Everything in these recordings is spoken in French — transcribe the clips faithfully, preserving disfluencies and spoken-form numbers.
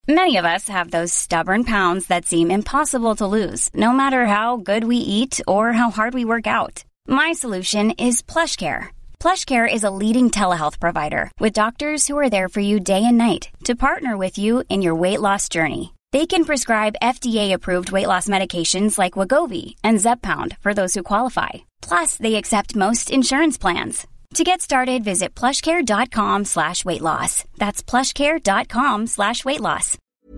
Many of us have those stubborn pounds that seem impossible to lose, no matter how good we eat or how hard we work out. My solution is PlushCare. PlushCare is a leading telehealth provider with doctors who are there for you day and night to partner with you in your weight loss journey. They can prescribe F D A-approved weight loss medications like Wegovy and Zepbound for those who qualify. Plus, they accept most insurance plans. To get started, visit plushcare.com slash weight loss. That's plushcare.com slash weight loss.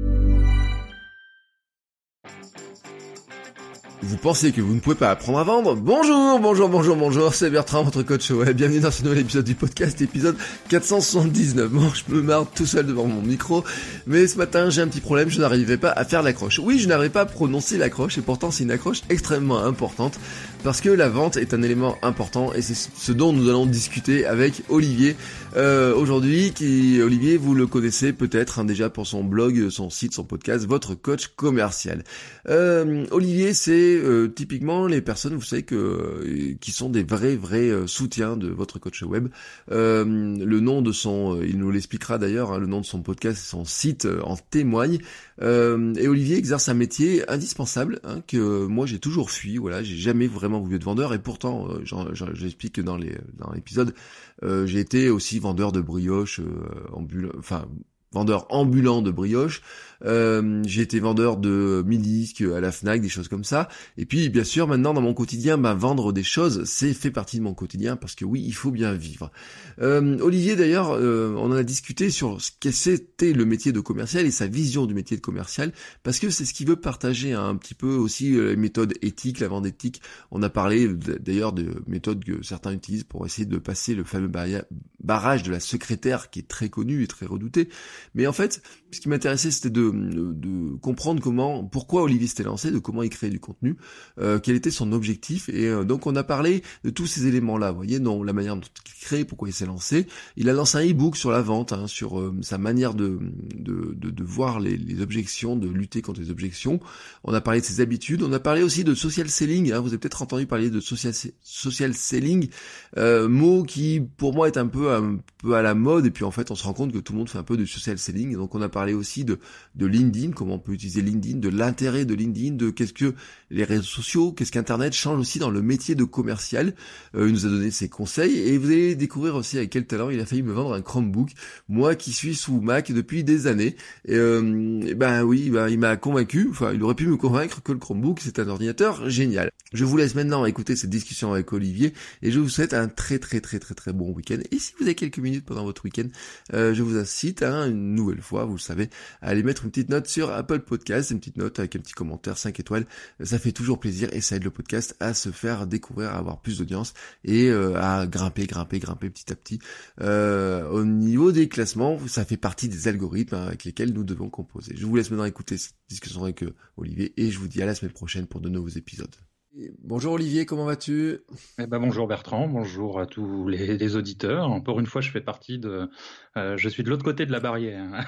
Vous pensez que vous ne pouvez pas apprendre à vendre? Bonjour, bonjour, bonjour, bonjour, c'est Bertrand, votre coach web. Bienvenue dans ce nouvel épisode du podcast, épisode quatre cent soixante-dix-neuf. Bon, je me marre tout seul devant mon micro, mais ce matin, j'ai un petit problème, je n'arrivais pas à faire l'accroche. Oui, je n'arrivais pas à prononcer l'accroche, et pourtant, c'est une accroche extrêmement importante, parce que la vente est un élément important, et c'est ce dont nous allons discuter avec Olivier, euh, aujourd'hui, qui, Olivier, vous le connaissez peut-être, hein, déjà pour son blog, son site, son podcast, votre coach commercial. Euh, Olivier, c'est Euh, typiquement les personnes, vous savez que euh, qui sont des vrais vrais euh, soutiens de votre coach web. Euh, le nom de son, euh, il nous l'expliquera d'ailleurs, hein, le nom de son podcast et son site euh, en témoigne. Euh, et Olivier exerce un métier indispensable, hein, que moi j'ai toujours fui. Voilà, j'ai jamais vraiment voulu être vendeur, et pourtant, euh, j'en, j'en, j'explique dans les dans l'épisode, euh, j'ai été aussi vendeur de brioche, euh, ambul- enfin vendeur ambulant de brioche. Euh, j'ai été vendeur de mini-disques à la Fnac, des choses comme ça. Et puis, bien sûr, maintenant, dans mon quotidien, ben, vendre des choses, c'est fait partie de mon quotidien, parce que oui, il faut bien vivre. Euh, Olivier, d'ailleurs, euh, on en a discuté sur ce que c'était le métier de commercial et sa vision du métier de commercial, parce que c'est ce qu'il veut partager, hein, un petit peu aussi les méthodes éthiques, la vente éthique. On a parlé d'ailleurs de méthodes que certains utilisent pour essayer de passer le fameux barrage de la secrétaire, qui est très connu et très redouté. Mais en fait, ce qui m'intéressait, c'était de De, de comprendre comment, pourquoi Olivier s'était lancé, de comment il créait du contenu, euh, quel était son objectif, et euh, donc on a parlé de tous ces éléments-là, vous voyez, non, la manière dont il crée, pourquoi il s'est lancé. Il a lancé un e-book sur la vente, hein, sur euh, sa manière de de, de, de voir les, les objections, de lutter contre les objections. On a parlé de ses habitudes, on a parlé aussi de social selling, hein, vous avez peut-être entendu parler de social social selling, euh, mot qui pour moi est un peu un peu à la mode, et puis en fait on se rend compte que tout le monde fait un peu de social selling. Donc on a parlé aussi de de LinkedIn, comment on peut utiliser LinkedIn, de l'intérêt de LinkedIn, de qu'est-ce que les réseaux sociaux, qu'est-ce qu'Internet change aussi dans le métier de commercial. Euh, il nous a donné ses conseils, et vous allez découvrir aussi avec quel talent il a failli me vendre un Chromebook, moi qui suis sous Mac depuis des années. Et, euh, et ben oui, ben, il m'a convaincu, enfin il aurait pu me convaincre que le Chromebook c'est un ordinateur génial. Je vous laisse maintenant écouter cette discussion avec Olivier, et je vous souhaite un très très très très très bon week-end. Et si vous avez quelques minutes pendant votre week-end, euh, je vous incite, hein, une nouvelle fois, vous le savez, à aller mettre une petite note sur Apple Podcast, une petite note avec un petit commentaire cinq étoiles, ça fait toujours plaisir, et ça aide le podcast à se faire découvrir, à avoir plus d'audience, et euh, à grimper, grimper, grimper petit à petit. Euh, au niveau des classements, ça fait partie des algorithmes, hein, avec lesquels nous devons composer. Je vous laisse maintenant écouter cette discussion avec euh, Olivier, et je vous dis à la semaine prochaine pour de nouveaux épisodes. Bonjour Olivier, comment vas-tu? Eh ben bonjour Bertrand, bonjour à tous les, les auditeurs. Encore une fois, je fais partie de, euh, je suis de l'autre côté de la barrière.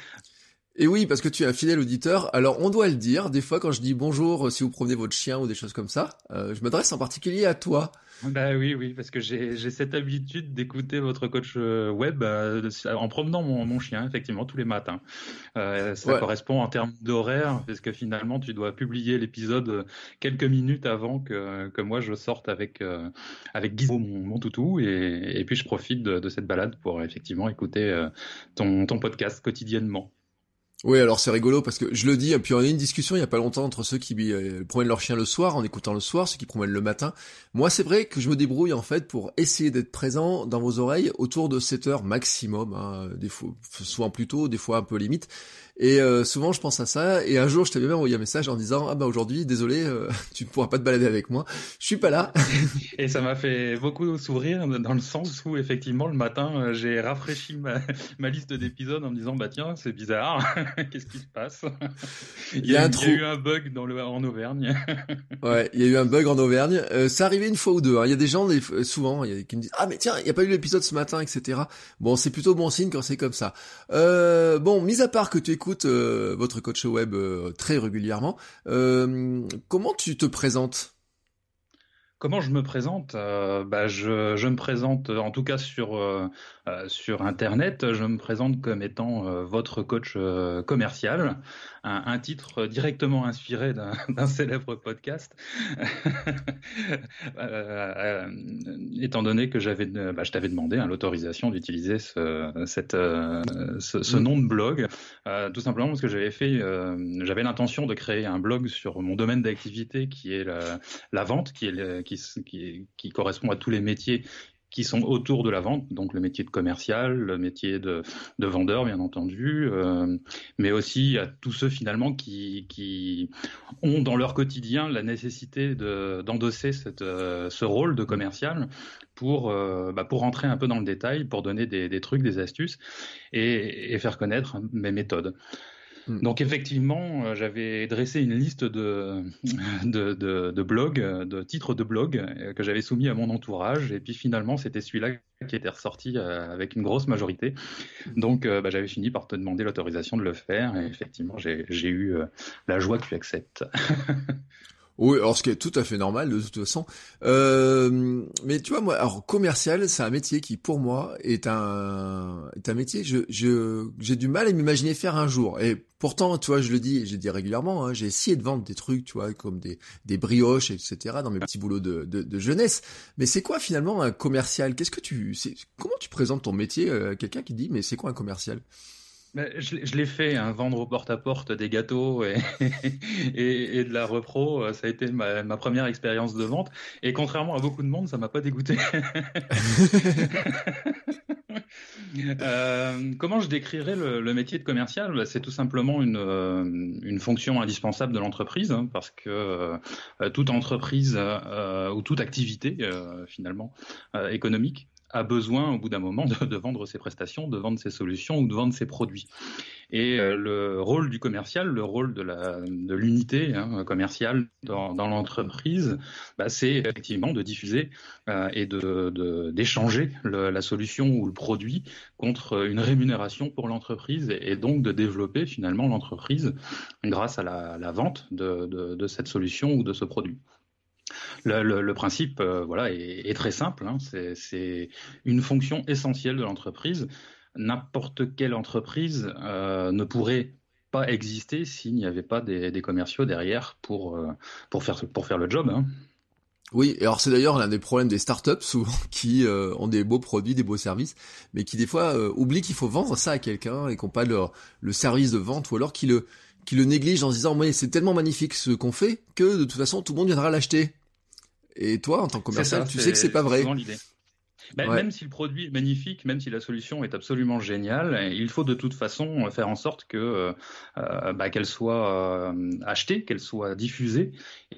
Et oui, parce que tu es un fidèle auditeur. Alors, on doit le dire, des fois, quand je dis bonjour, si vous promenez votre chien ou des choses comme ça, euh, je m'adresse en particulier à toi. Bah oui, oui, parce que j'ai, j'ai cette habitude d'écouter votre coach web euh, en promenant mon, mon chien, effectivement, tous les matins. Euh, ça Ouais. correspond en termes d'horaire, parce que finalement, tu dois publier l'épisode quelques minutes avant que, que moi je sorte avec, euh, avec Gizmo, mon, mon toutou, et, et puis je profite de, de cette balade pour effectivement écouter euh, ton, ton podcast quotidiennement. Oui, alors c'est rigolo parce que je le dis, et puis on a eu une discussion il y a pas longtemps entre ceux qui euh, promènent leur chien le soir en écoutant le soir, ceux qui promènent le matin. Moi, c'est vrai que je me débrouille en fait pour essayer d'être présent dans vos oreilles autour de sept heures maximum, hein, des fois, souvent plus tôt, des fois un peu limite. Et euh, souvent je pense à ça, et un jour je t'avais même envoyé un message en disant ah bah aujourd'hui désolé euh, tu ne pourras pas te balader avec moi, je suis pas là. Et ça m'a fait beaucoup sourire dans le sens où effectivement le matin j'ai rafraîchi ma, ma liste d'épisodes en me disant bah tiens c'est bizarre, qu'est-ce qui se passe? Il y a, il y a, un il y a eu un bug dans le, en Auvergne. Ouais, il y a eu un bug en Auvergne, euh, ça arrivait une fois ou deux, hein. Il y a des gens des, souvent il y a, qui me disent ah mais tiens il y a pas eu l'épisode ce matin, etc. Bon, c'est plutôt bon signe quand c'est comme ça. Euh, bon, mis à part que tu écoutes euh, votre coach web euh, très régulièrement, euh, comment tu te présentes? Comment je me présente? euh, bah, je, je me présente en tout cas sur, euh, Euh, sur Internet, je me présente comme étant euh, votre coach euh, commercial, un, un titre directement inspiré d'un, d'un célèbre podcast, euh, euh, étant donné que j'avais, bah, je t'avais demandé hein, l'autorisation d'utiliser ce, cette, euh, ce, ce nom de blog, euh, tout simplement parce que j'avais fait, euh, j'avais l'intention de créer un blog sur mon domaine d'activité qui est la, la vente, qui, est le, qui, qui, qui correspond à tous les métiers qui sont autour de la vente, donc le métier de commercial, le métier de, de vendeur, bien entendu, euh, mais aussi à tous ceux finalement qui, qui ont dans leur quotidien la nécessité de, d'endosser cette, euh, ce rôle de commercial pour, euh, bah, pour rentrer un peu dans le détail, pour donner des, des trucs, des astuces et, et faire connaître mes méthodes. Donc effectivement, euh, j'avais dressé une liste de, de, de, de blogs, de titres de blogs euh, que j'avais soumis à mon entourage. Et puis finalement, c'était celui-là qui était ressorti euh, avec une grosse majorité. Donc euh, bah, j'avais fini par te demander l'autorisation de le faire. Et effectivement, j'ai, j'ai eu euh, la joie que tu acceptes. Oui, alors ce qui est tout à fait normal de toute façon. Euh, mais tu vois, moi, alors commercial, c'est un métier qui, pour moi, est un est un métier. Je je j'ai du mal à m'imaginer faire un jour. Et pourtant, tu vois, je le dis, je le dis régulièrement. Hein, j'ai essayé de vendre des trucs, tu vois, comme des des brioches, et cetera, dans mes petits boulots de de, de jeunesse. Mais c'est quoi finalement un commercial? Qu'est-ce que tu, c'est, comment tu présentes ton métier à quelqu'un qui dit, mais c'est quoi un commercial? Je, je l'ai fait, hein, vendre au porte-à-porte des gâteaux et, et, et de la repro, ça a été ma, ma première expérience de vente. Et contrairement à beaucoup de monde, ça m'a pas dégoûté. euh, comment je décrirais le, le métier de commercial? C'est tout simplement une, une fonction indispensable de l'entreprise, hein, parce que euh, toute entreprise euh, ou toute activité euh, finalement euh, économique a besoin au bout d'un moment de, de vendre ses prestations, de vendre ses solutions ou de vendre ses produits. Et euh, le rôle du commercial, le rôle de, la, de l'unité hein, commerciale dans, dans l'entreprise, bah, c'est effectivement de diffuser euh, et de, de, d'échanger le, la solution ou le produit contre une rémunération pour l'entreprise et, et donc de développer finalement l'entreprise grâce à la, la vente de, de, de cette solution ou de ce produit. Le, le, le principe, euh, voilà, est, est très simple. Hein. C'est, c'est une fonction essentielle de l'entreprise. N'importe quelle entreprise euh, ne pourrait pas exister s'il n'y avait pas des, des commerciaux derrière pour euh, pour faire pour faire le job. Hein. Oui, et alors c'est d'ailleurs l'un des problèmes des startups souvent qui euh, ont des beaux produits, des beaux services, mais qui des fois euh, oublient qu'il faut vendre ça à quelqu'un et qu'on pas le, le service de vente, ou alors qui le qui le négligent en se disant mais c'est tellement magnifique ce qu'on fait que de toute façon tout le monde viendra l'acheter. Et toi, en tant que commercial, ça, tu sais que c'est pas vrai. C'est souvent l'idée. Ben, ouais. Même si le produit est magnifique, même si la solution est absolument géniale, il faut de toute façon faire en sorte que euh, bah, qu'elle soit euh, achetée, qu'elle soit diffusée.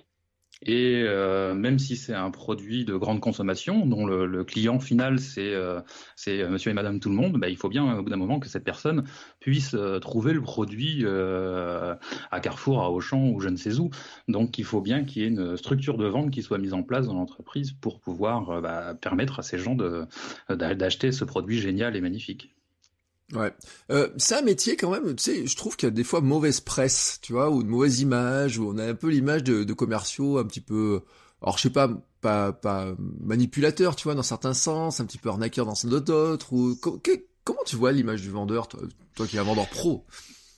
Et euh, même si c'est un produit de grande consommation, dont le, le client final c'est euh, c'est monsieur et madame tout le monde, bah, il faut bien au bout d'un moment que cette personne puisse euh, trouver le produit euh, à Carrefour, à Auchan ou je ne sais où. Donc il faut bien qu'il y ait une structure de vente qui soit mise en place dans l'entreprise pour pouvoir euh, bah, permettre à ces gens de, d'acheter ce produit génial et magnifique. Ouais, euh, c'est un métier quand même, tu sais, je trouve qu'il y a des fois mauvaise presse, tu vois, ou une mauvaise image, où on a un peu l'image de, de commerciaux un petit peu, alors je sais pas, pas, pas manipulateur, tu vois, dans certains sens, un petit peu arnaqueur dans d'autres, ou que, comment tu vois l'image du vendeur, toi, toi qui es un vendeur pro?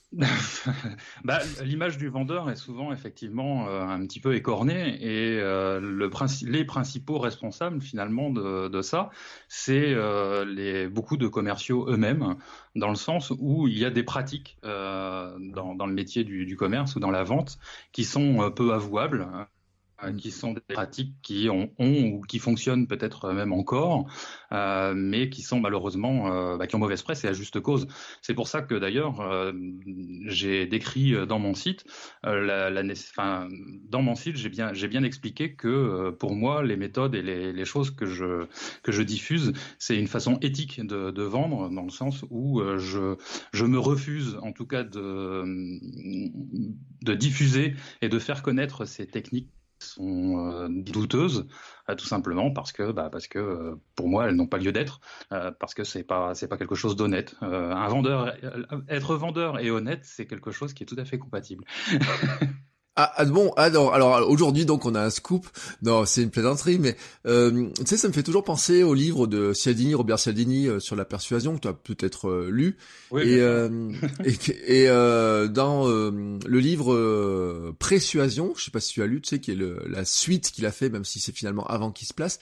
Bah, l'image du vendeur est souvent effectivement euh, un petit peu écornée et euh, le princi- les principaux responsables finalement de, de ça, c'est euh, les, beaucoup de commerciaux eux-mêmes, dans le sens où il y a des pratiques euh, dans, dans le métier du, du commerce ou dans la vente qui sont euh, peu avouables, hein, qui sont des pratiques qui ont, ont ou qui fonctionnent peut-être même encore, euh, mais qui sont malheureusement euh, bah, qui ont mauvaise presse et à juste cause. C'est pour ça que d'ailleurs euh, j'ai décrit dans mon site, euh, la, la, enfin, dans mon site j'ai bien j'ai bien expliqué que euh, pour moi les méthodes et les, les choses que je que je diffuse, c'est une façon éthique de, de vendre, dans le sens où euh, je je me refuse en tout cas de de diffuser et de faire connaître ces techniques sont euh, douteuses, euh, tout simplement parce que bah, parce que euh, pour moi elles n'ont pas lieu d'être, euh, parce que c'est pas c'est pas quelque chose d'honnête. Euh, un vendeur, être vendeur et honnête, c'est quelque chose qui est tout à fait compatible. Ah, ah bon, ah non, alors aujourd'hui donc on a un scoop, non c'est une plaisanterie, mais euh, tu sais ça me fait toujours penser au livre de Cialdini, Robert Cialdini euh, sur la persuasion que tu as peut-être euh, lu, Oui, et, euh, et, et euh, dans euh, le livre euh, Présuasion, je sais pas si tu as lu, tu sais qui est le, la suite qu'il a fait, même si c'est finalement avant qu'il se place.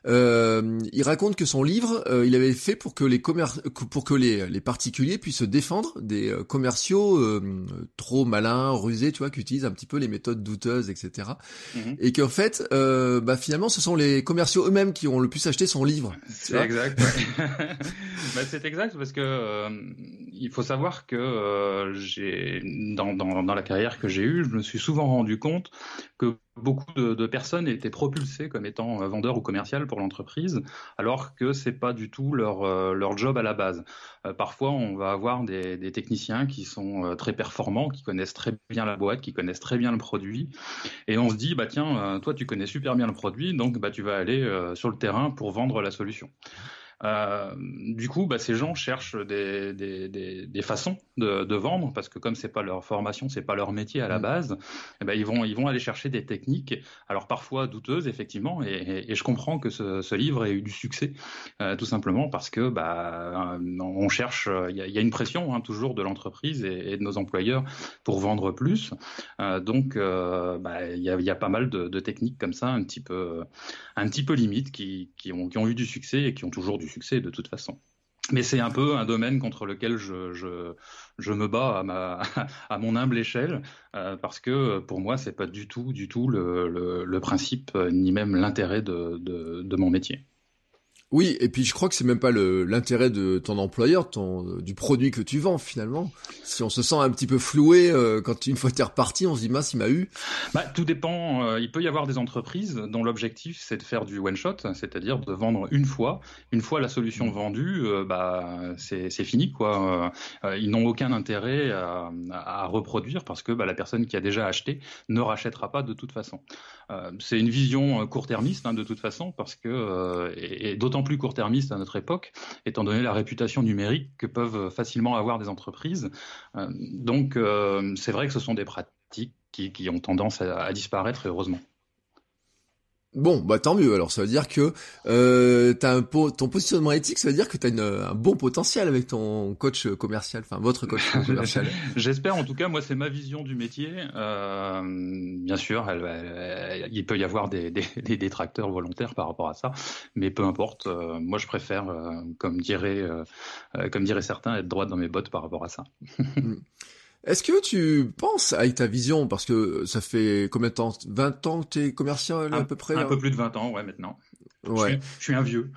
Euh, il raconte que son livre, euh, il avait fait pour que les commer- pour que les, les particuliers puissent se défendre des euh, commerciaux euh, trop malins, rusés, tu vois, qui utilisent un petit peu les méthodes douteuses, et cetera. Mm-hmm. Et qu'en fait, euh, bah finalement, ce sont les commerciaux eux-mêmes qui ont le plus acheté son livre. C'est exact. Ouais. bah, c'est exact parce que euh, il faut savoir que euh, j'ai dans, dans dans la carrière que j'ai eue, je me suis souvent rendu compte que beaucoup de, de personnes étaient propulsées comme étant vendeurs ou commerciales pour l'entreprise, alors que c'est pas du tout leur euh, leur job à la base. Euh, parfois, on va avoir des, des techniciens qui sont euh, très performants, qui connaissent très bien la boîte, qui connaissent très bien le produit, et on se dit bah tiens, euh, toi tu connais super bien le produit, donc bah tu vas aller euh, sur le terrain pour vendre la solution. Euh, du coup, bah, ces gens cherchent des, des, des, des façons de, de vendre parce que comme c'est pas leur formation, c'est pas leur métier à la base, eh ben, ils vont ils vont aller chercher des techniques, alors parfois douteuses effectivement, et, et, et je comprends que ce, ce livre ait eu du succès, euh, tout simplement parce que bah on cherche, il y a, y a une pression hein, toujours de l'entreprise et, et de nos employeurs pour vendre plus, euh, donc euh, bah il y a, y a pas mal de, de techniques comme ça, un petit peu un petit peu limites qui qui ont qui ont eu du succès et qui ont toujours du succès de toute façon. Mais c'est un peu un domaine contre lequel je, je, je me bats à, ma, à mon humble échelle, euh, parce que pour moi, c'est pas du tout, du tout le, le, le principe, ni même l'intérêt de, de, de mon métier. Oui, et puis je crois que c'est même pas le, l'intérêt de ton employeur, ton, du produit que tu vends finalement. Si on se sent un petit peu floué, euh, quand une fois t'es reparti, on se dit mince, il m'a eu. Bah, tout dépend. Euh, il peut y avoir des entreprises dont l'objectif c'est de faire du one shot, c'est-à-dire de vendre une fois. Une fois la solution vendue, euh, bah c'est, c'est fini quoi. Euh, ils n'ont aucun intérêt à, à reproduire parce que bah, la personne qui a déjà acheté ne rachètera pas de toute façon. Euh, c'est une vision court-termiste hein, de toute façon parce que euh, et, et d'autant plus court-termiste à notre époque, étant donné la réputation numérique que peuvent facilement avoir des entreprises. Euh, donc, euh, c'est vrai que ce sont des pratiques qui, qui ont tendance à, à disparaître, et heureusement. Bon, bah tant mieux. Alors ça veut dire que euh, t'as un po- ton positionnement éthique, ça veut dire que t'as une, un bon potentiel avec ton coach commercial, enfin votre coach commercial. J'espère. En tout cas, moi c'est ma vision du métier. Euh, bien sûr, elle, elle, elle, il peut y avoir des, des, des détracteurs volontaires par rapport à ça, mais peu importe. Euh, moi, je préfère, euh, comme dirait, euh, comme diraient certains, être droit dans mes bottes par rapport à ça. Est-ce que tu penses avec ta vision, parce que ça fait combien de temps, vingt ans que t'es commercial à un, peu près? Un hein peu plus de vingt ans, ouais, maintenant. Ouais. Je suis, je suis un vieux.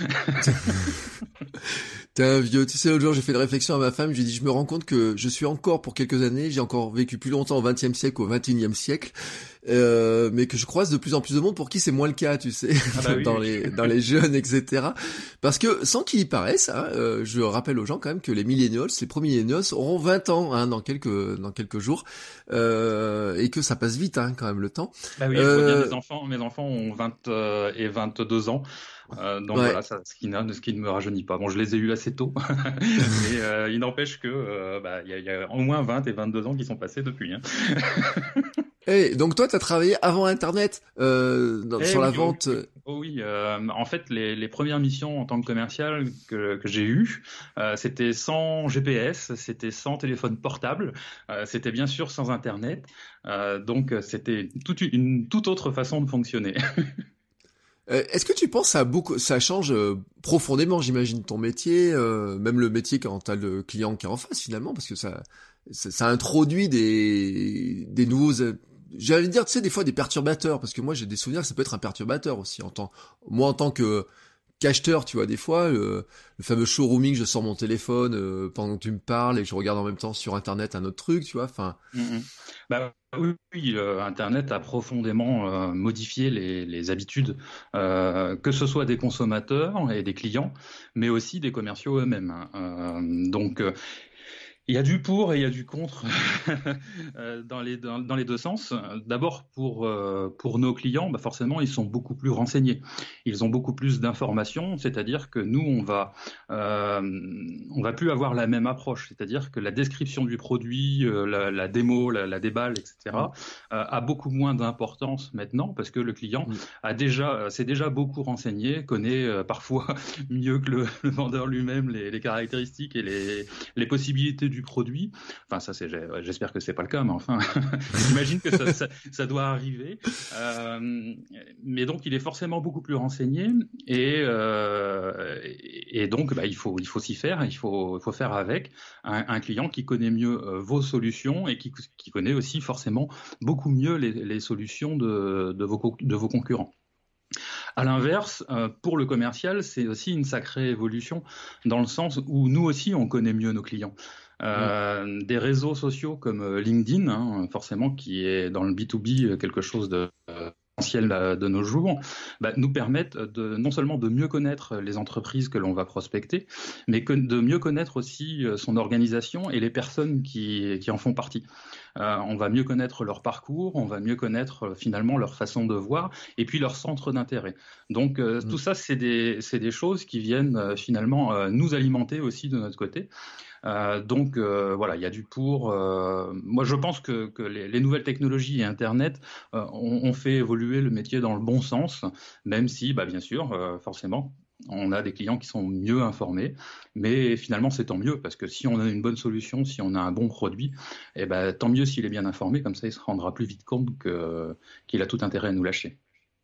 T'es un vieux. Tu sais, l'autre jour, j'ai fait une réflexion à ma femme, j'ai dit, je me rends compte que je suis encore, pour quelques années, j'ai encore vécu plus longtemps au vingtième siècle qu'au vingt et unième siècle, euh, mais que je croise de plus en plus de monde pour qui c'est moins le cas, tu sais, ah bah dans oui. les dans les jeunes, et cetera. Parce que, sans qu'il y paraisse, hein, euh, je rappelle aux gens quand même que les millennials, les premiers millennials, auront vingt ans hein, dans quelques dans quelques jours, euh, et que ça passe vite hein, quand même le temps. Bah oui, euh... je vois bien mes enfants, mes enfants ont vingt et vingt-deux ans. Euh, donc ouais. Voilà, ça, ce, qui ce qui ne me rajeunit pas. Bon, je les ai eus assez tôt, mais euh, il n'empêche que euh, bah, y, a, y a au moins vingt et vingt-deux ans qui sont passés depuis. Hein. Hey, donc toi, tu as travaillé avant Internet euh, dans, sur oui, la vente. Oui, oh oui. Euh, en fait, les, les premières missions en tant que commercial que, que j'ai eues, euh, c'était sans G P S, c'était sans téléphone portable, euh, c'était bien sûr sans Internet. Euh, donc, c'était toute une, une toute autre façon de fonctionner. Euh, est-ce que tu penses que ça, a beaucoup, ça change euh, profondément, j'imagine, ton métier, euh, même le métier quand t'as le client qui est en face finalement, parce que ça, ça, ça introduit des, des nouveaux, euh, j'allais dire, tu sais, des fois des perturbateurs, parce que moi j'ai des souvenirs que ça peut être un perturbateur aussi. En tant, moi en tant que qu'acheteur, tu vois, des fois, le, le fameux showrooming, je sors mon téléphone euh, pendant que tu me parles et je regarde en même temps sur Internet un autre truc, tu vois, enfin... Mm-hmm. Bah, oui, oui euh, Internet a profondément euh, modifié les, les habitudes, euh, que ce soit des consommateurs et des clients, mais aussi des commerciaux eux-mêmes. Euh, donc... Euh, Il y a du pour et il y a du contre dans, les, dans, dans les deux sens. D'abord, pour, euh, pour nos clients, bah forcément, ils sont beaucoup plus renseignés. Ils ont beaucoup plus d'informations, c'est-à-dire que nous, on va, euh, on va plus avoir la même approche. C'est-à-dire que la description du produit, euh, la, la démo, la, la déballe, et cetera, mmh. euh, a beaucoup moins d'importance maintenant parce que le client mmh. a déjà, s'est déjà beaucoup renseigné, connaît euh, parfois mieux que le, le vendeur lui-même les, les caractéristiques et les, les possibilités du produit. Enfin, ça, c'est, j'espère que c'est pas le cas, mais enfin, j'imagine que ça, ça, ça doit arriver. Euh, mais donc, il est forcément beaucoup plus renseigné et, euh, et donc, bah, il faut, il faut s'y faire, il faut, il faut faire avec un, un client qui connaît mieux euh, vos solutions et qui, qui connaît aussi forcément beaucoup mieux les, les solutions de, de, vos, de vos concurrents. À l'inverse, euh, pour le commercial, c'est aussi une sacrée évolution dans le sens où nous aussi, on connaît mieux nos clients. Euh, mmh. Des réseaux sociaux comme LinkedIn, hein, forcément, qui est dans le B deux B quelque chose de euh, essentiel de nos jours, bah, nous permettent de, non seulement de mieux connaître les entreprises que l'on va prospecter, mais que, de mieux connaître aussi son organisation et les personnes qui, qui en font partie. Euh, on va mieux connaître leur parcours, on va mieux connaître euh, finalement leur façon de voir et puis leur centre d'intérêt. Donc euh, mmh. tout ça, c'est des, c'est des choses qui viennent euh, finalement euh, nous alimenter aussi de notre côté. Euh, donc euh, voilà, il y a du pour. Euh, moi, je pense que, que les, les nouvelles technologies et Internet euh, ont, ont fait évoluer le métier dans le bon sens, même si, bah, bien sûr, euh, forcément, on a des clients qui sont mieux informés, mais finalement, c'est tant mieux, parce que si on a une bonne solution, si on a un bon produit, eh ben, tant mieux s'il est bien informé, comme ça, il se rendra plus vite compte que, qu'il a tout intérêt à nous lâcher.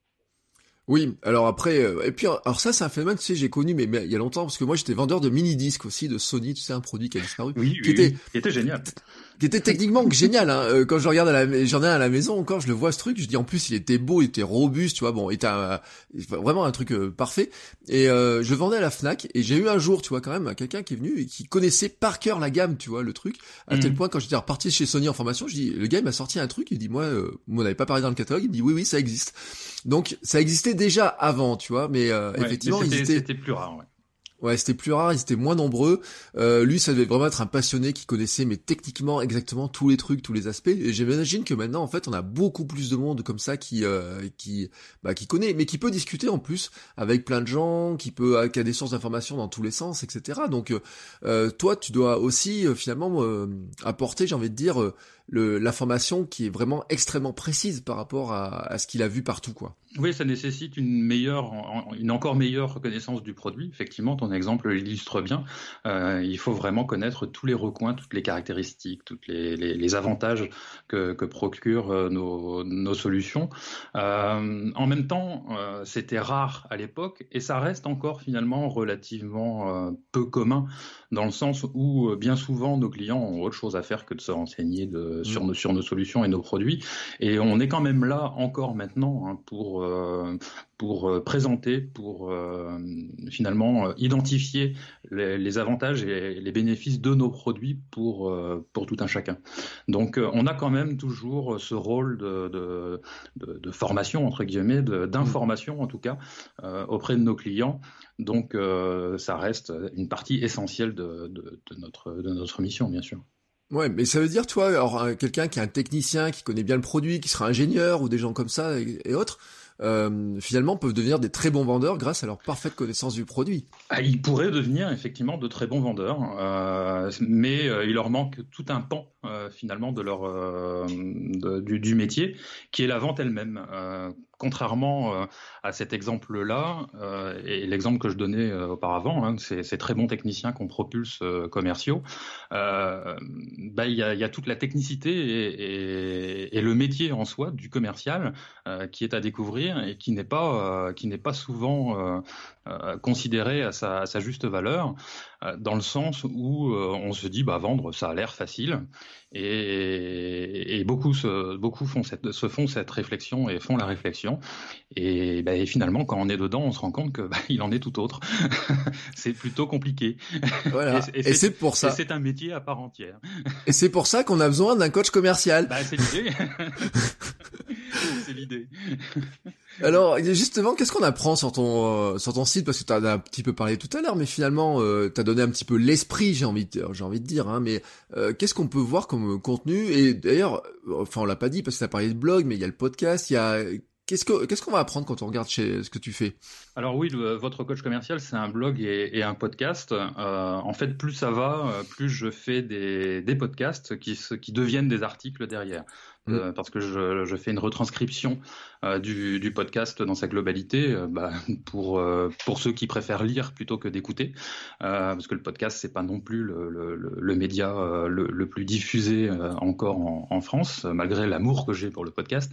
Oui, alors après, euh, et puis alors ça c'est un phénomène, tu sais, j'ai connu mais, mais il y a longtemps parce que moi j'étais vendeur de mini-disques aussi de Sony, tu sais, un produit qui a disparu, oui, qui oui, était, oui. qui était génial, qui était techniquement génial. Hein. Quand je regarde à la, j'en ai un à la maison encore, je le vois ce truc, je dis en plus il était beau, il était robuste, tu vois, bon, il était un, vraiment un truc euh, parfait. Et euh, je le vendais à la Fnac et j'ai eu un jour, tu vois, quand même quelqu'un qui est venu et qui connaissait par cœur la gamme, tu vois, le truc, à mmh. tel point quand j'étais reparti chez Sony en formation, je dis le gars il m'a sorti un truc, il dit moi, euh, on n'avait pas parlé dans le catalogue, il me dit oui oui ça existe. Donc ça existait déjà avant, tu vois, mais euh, ouais, effectivement, mais c'était, ils étaient... c'était plus rare, ouais. Ouais, c'était plus rare, ils étaient moins nombreux. Euh, lui, ça devait vraiment être un passionné qui connaissait, mais techniquement, exactement tous les trucs, tous les aspects. Et j'imagine que maintenant, en fait, on a beaucoup plus de monde comme ça qui, euh, qui, bah, qui connaît, mais qui peut discuter en plus avec plein de gens, qui peut, qui a des sources d'informations dans tous les sens, et cetera. Donc, euh, toi, tu dois aussi euh, finalement euh, apporter, j'ai envie de dire, euh, le, l'information qui est vraiment extrêmement précise par rapport à, à ce qu'il a vu partout, quoi. Oui, ça nécessite une meilleure, une encore meilleure reconnaissance du produit. Effectivement, ton exemple l'illustre bien. Euh, il faut vraiment connaître tous les recoins, toutes les caractéristiques, toutes les, les, les avantages que, que procurent nos, nos solutions. Euh, en même temps, euh, c'était rare à l'époque et ça reste encore finalement relativement euh, peu commun dans le sens où bien souvent nos clients ont autre chose à faire que de se renseigner de, mmh. sur, nos, sur nos solutions et nos produits. Et on est quand même là encore maintenant hein, pour Euh, pour présenter, pour euh, finalement euh, identifier les, les avantages et les bénéfices de nos produits pour, euh, pour tout un chacun. Donc euh, on a quand même toujours ce rôle de, de, de, de formation, entre guillemets, de, d'information en tout cas, euh, auprès de nos clients. Donc euh, ça reste une partie essentielle de, de, de, notre, de notre mission, bien sûr. Ouais, mais ça veut dire, toi, alors quelqu'un qui est un technicien, qui connaît bien le produit, qui sera ingénieur ou des gens comme ça et, et autres, Euh, finalement peuvent devenir des très bons vendeurs grâce à leur parfaite connaissance du produit. Ah, ils pourraient devenir effectivement de très bons vendeurs, euh, mais euh, il leur manque tout un pan euh, finalement de leur euh, de, du, du métier, qui est la vente elle-même. Euh, contrairement euh, à cet exemple-là, euh, et l'exemple que je donnais euh, auparavant, hein, ces, ces très bons techniciens qu'on propulse euh, commerciaux, euh, bah, y a, y a toute la technicité et, et, et le métier en soi du commercial euh, qui est à découvrir et qui n'est pas, euh, qui n'est pas souvent euh, euh, considéré à sa, à sa juste valeur, euh, dans le sens où euh, on se dit bah, vendre, ça a l'air facile. Et, et beaucoup, se, beaucoup font cette, se font cette réflexion et font la réflexion. Et, bah, et finalement, quand on est dedans, on se rend compte que bah, il en est tout autre. C'est plutôt compliqué. Voilà. Et, et, c'est, et c'est pour ça. Et c'est un métier à part entière. Et c'est pour ça qu'on a besoin d'un coach commercial. Bah, c'est l'idée. C'est l'idée. Alors, justement, qu'est-ce qu'on apprend sur ton euh, sur ton site, parce que tu en as un petit peu parlé tout à l'heure, mais finalement, euh, t'as donné un petit peu l'esprit, j'ai envie de, j'ai envie de dire, hein, mais euh, qu'est-ce qu'on peut voir comme contenu? Et d'ailleurs, enfin, on l'a pas dit parce que t'as parlé de blog, mais il y a le podcast, il y a Qu'est-ce que qu'est-ce qu'on va apprendre quand on regarde chez ce que tu fais? Alors oui, le, votre coach commercial, c'est un blog et, et un podcast. Euh, en fait, plus ça va, plus je fais des, des podcasts qui, qui deviennent des articles derrière. Mmh. Euh, parce que je, je fais une retranscription euh, du, du podcast dans sa globalité, euh, bah, pour euh, pour ceux qui préfèrent lire plutôt que d'écouter, euh, parce que le podcast c'est pas non plus le, le, le média euh, le, le plus diffusé euh, encore en, en France, malgré l'amour que j'ai pour le podcast.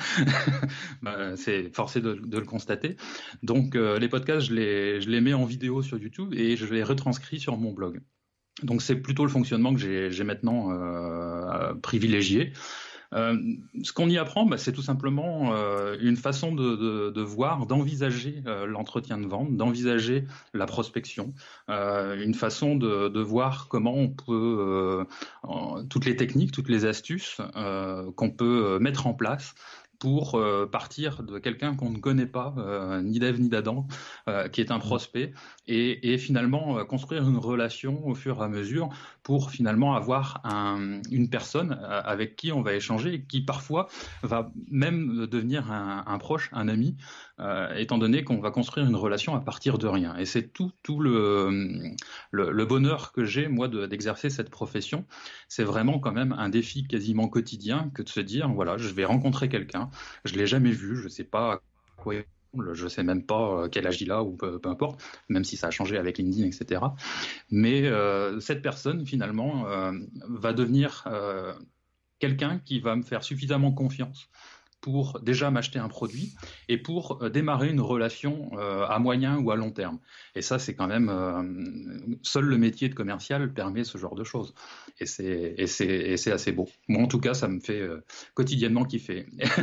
bah, c'est forcé de, de le constater. Donc euh, les podcasts, je les je les mets en vidéo sur YouTube et je les retranscris sur mon blog. Donc c'est plutôt le fonctionnement que j'ai j'ai maintenant euh, privilégié. Euh, ce qu'on y apprend, bah, c'est tout simplement euh, une façon de, de, de voir, d'envisager euh, l'entretien de vente, d'envisager la prospection, euh, une façon de, de voir comment on peut, euh, en, toutes les techniques, toutes les astuces euh, qu'on peut mettre en place pour euh, partir de quelqu'un qu'on ne connaît pas, euh, ni d'Ève ni d'Adam, euh, qui est un prospect, et, et finalement euh, construire une relation au fur et à mesure pour finalement avoir un, une personne euh, avec qui on va échanger et qui parfois va même devenir un, un proche, un ami, euh, étant donné qu'on va construire une relation à partir de rien. Et c'est tout, tout le, le, le bonheur que j'ai, moi, de, d'exercer cette profession. C'est vraiment quand même un défi quasiment quotidien que de se dire, voilà, je vais rencontrer quelqu'un, je l'ai jamais vu, je sais pas à quoi il ressemble, je sais même pas quel âge il a ou peu, peu importe, même si ça a changé avec LinkedIn, et cetera. Mais euh, cette personne finalement euh, va devenir euh, quelqu'un qui va me faire suffisamment confiance pour déjà m'acheter un produit et pour euh, démarrer une relation euh, à moyen ou à long terme. Et ça, c'est quand même... Euh, seul le métier de commercial permet ce genre de choses. Et c'est, et c'est, et c'est assez beau. Moi, en tout cas, ça me fait euh, quotidiennement kiffer.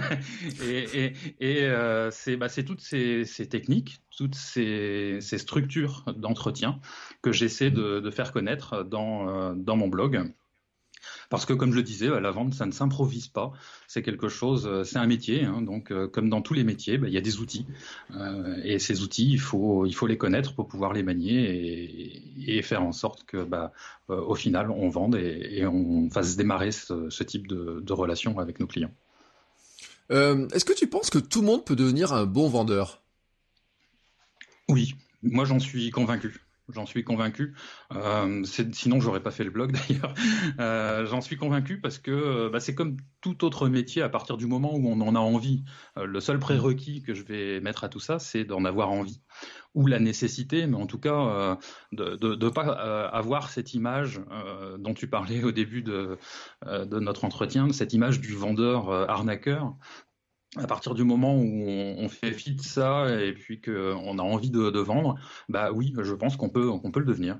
et et, et euh, c'est, bah, c'est toutes ces, ces techniques, toutes ces, ces structures d'entretien que j'essaie de, de faire connaître dans, euh, dans mon blog. Parce que, comme je le disais, la vente, ça ne s'improvise pas. C'est quelque chose, c'est un métier. Hein, donc, euh, comme dans tous les métiers, bah, il y a des outils. Euh, et ces outils, il faut, il faut les connaître pour pouvoir les manier et, et faire en sorte que, bah, euh, au final, on vende et, et on fasse démarrer ce, ce type de, de relation avec nos clients. Euh, est-ce que tu penses que tout le monde peut devenir un bon vendeur ? Oui, moi j'en suis convaincu. J'en suis convaincu. Euh, c'est, sinon, j'aurais pas fait le blog d'ailleurs. Euh, j'en suis convaincu parce que bah, c'est comme tout autre métier. À partir du moment où on en a envie, euh, le seul prérequis que je vais mettre à tout ça, c'est d'en avoir envie ou la nécessité, mais en tout cas euh, de de, de pas euh, avoir cette image euh, dont tu parlais au début de euh, de notre entretien, cette image du vendeur euh, arnaqueur. À partir du moment où on, on fait fi de ça et puis qu'on a envie de, de vendre, bah oui, je pense qu'on peut, qu'on peut le devenir.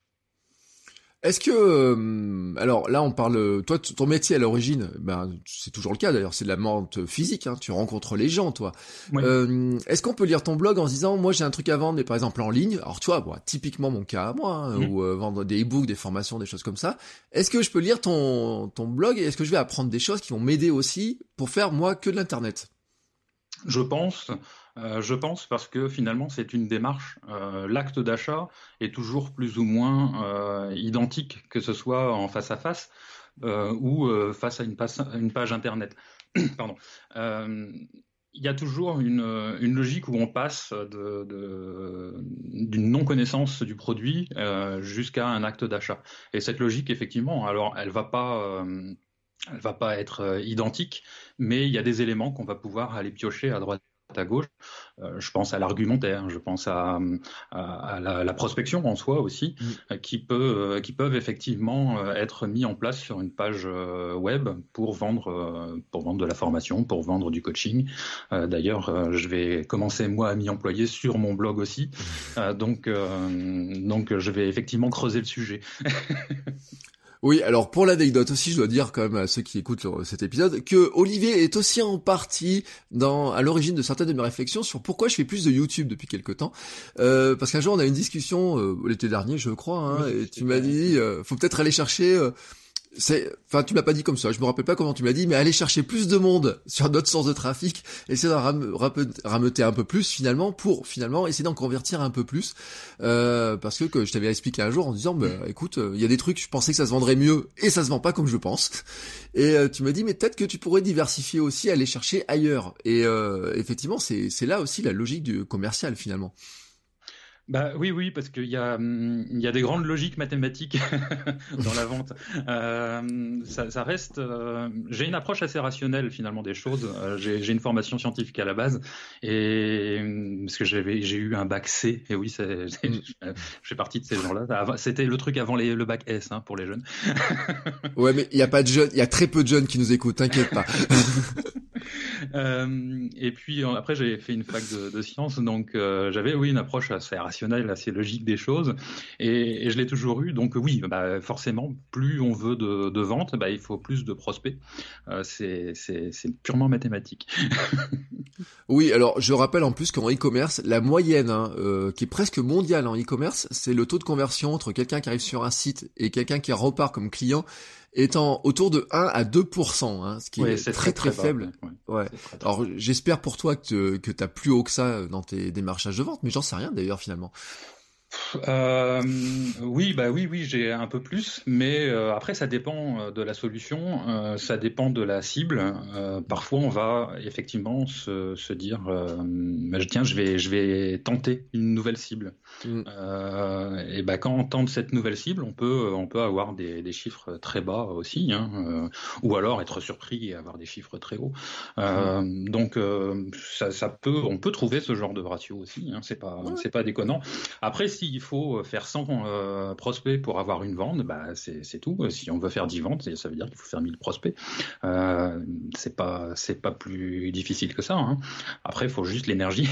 Est-ce que, euh, alors là on parle, toi ton métier à l'origine, ben c'est toujours le cas d'ailleurs, c'est de la vente physique, hein, tu rencontres les gens toi. Oui. Euh, est-ce qu'on peut lire ton blog en se disant, moi j'ai un truc à vendre, mais par exemple en ligne, alors tu vois, bon, typiquement mon cas à moi, hein, mmh. ou euh, vendre des e-books, des formations, des choses comme ça. Est-ce que je peux lire ton ton blog et est-ce que je vais apprendre des choses qui vont m'aider aussi pour faire moi que de l'internet ? Je pense, euh, je pense parce que finalement c'est une démarche. Euh, l'acte d'achat est toujours plus ou moins euh, identique, que ce soit en face à face euh, ou euh, face à une page, une page internet. Pardon. Euh, il y a toujours une, une logique où on passe de, de, d'une non-connaissance du produit euh, jusqu'à un acte d'achat. Et cette logique, effectivement, alors elle va pas... Euh, Elle va pas être euh, identique, mais il y a des éléments qu'on va pouvoir aller piocher à droite, à gauche. Euh, je pense à l'argumentaire, je pense à, à, à la, la prospection en soi aussi, mmh. euh, qui peut, euh, qui peuvent effectivement euh, être mis en place sur une page euh, web pour vendre, euh, pour vendre de la formation, pour vendre du coaching. Euh, d'ailleurs, euh, je vais commencer moi à m'y employer sur mon blog aussi, euh, donc, euh, donc je vais effectivement creuser le sujet. Oui, alors pour l'anecdote aussi, je dois dire quand même à ceux qui écoutent cet épisode que Olivier est aussi en partie dans à l'origine de certaines de mes réflexions sur pourquoi je fais plus de YouTube depuis quelque temps. Euh, parce qu'un jour on a eu une discussion euh, l'été dernier, je crois, hein, oui, et tu m'as dit, euh, faut peut-être aller chercher. Euh, c'est, enfin, tu m'as pas dit comme ça, je me rappelle pas comment tu m'as dit, mais aller chercher plus de monde sur notre source de trafic, essayer d'en ram- ram- rameuter un peu plus finalement, pour finalement essayer d'en convertir un peu plus, euh, parce que, que je t'avais expliqué un jour en disant, bah, écoute, il euh, y a des trucs, je pensais que ça se vendrait mieux, et ça se vend pas comme je pense, et euh, tu m'as dit, mais peut-être que tu pourrais diversifier aussi, aller chercher ailleurs, et euh, effectivement, c'est, c'est là aussi la logique du commercial finalement. Bah oui, oui, parce qu'il y a, il y a des grandes logiques mathématiques dans la vente. Euh, ça, ça reste. Euh, j'ai une approche assez rationnelle finalement des choses. Euh, j'ai, j'ai une formation scientifique à la base, et parce que j'avais, j'ai eu un bac C. Et oui, c'est, c'est, mm. je, je fais partie de ces gens-là. C'était le truc avant les, le bac S hein, pour les jeunes. Ouais, mais il y a pas de jeunes, il y a très peu de jeunes qui nous écoutent. T'inquiète pas. Euh, et puis après j'ai fait une fac de, de sciences, donc euh, j'avais oui une approche assez rationnelle, assez logique des choses, et, et je l'ai toujours eu. Donc oui, bah, forcément, plus on veut de, de ventes, bah, il faut plus de prospects. Euh, c'est, c'est, c'est purement mathématique. Oui, alors je rappelle en plus qu'en e-commerce, la moyenne, hein, euh, qui est presque mondiale en e-commerce, c'est le taux de conversion entre quelqu'un qui arrive sur un site et quelqu'un qui repart comme client, étant autour de un à deux pour cent, hein, ce qui ouais, est très très, très, très faible. Bas, ouais. Ouais. Très, très Alors j'espère pour toi que, que t'as plus haut que ça dans tes démarchages de vente, mais j'en sais rien d'ailleurs finalement. Euh, oui, bah oui, oui, j'ai un peu plus, mais euh, après ça dépend de la solution, euh, ça dépend de la cible. Euh, parfois, on va effectivement se, se dire, euh, tiens, je vais, je vais tenter une nouvelle cible. Mm. Euh, et bah quand on tente cette nouvelle cible, on peut, on peut avoir des, des chiffres très bas aussi, hein, euh, ou alors être surpris et avoir des chiffres très hauts. Euh, mm. Donc euh, ça, ça peut, on peut trouver ce genre de ratio aussi. Hein, c'est pas, ouais. c'est pas déconnant. Après, s'il faut faire cent euh, prospects pour avoir une vente, bah c'est, c'est tout. Si on veut faire dix ventes, ça veut dire qu'il faut faire mille prospects. Euh, c'est pas, c'est pas plus difficile que ça. Hein. Après, il faut juste l'énergie.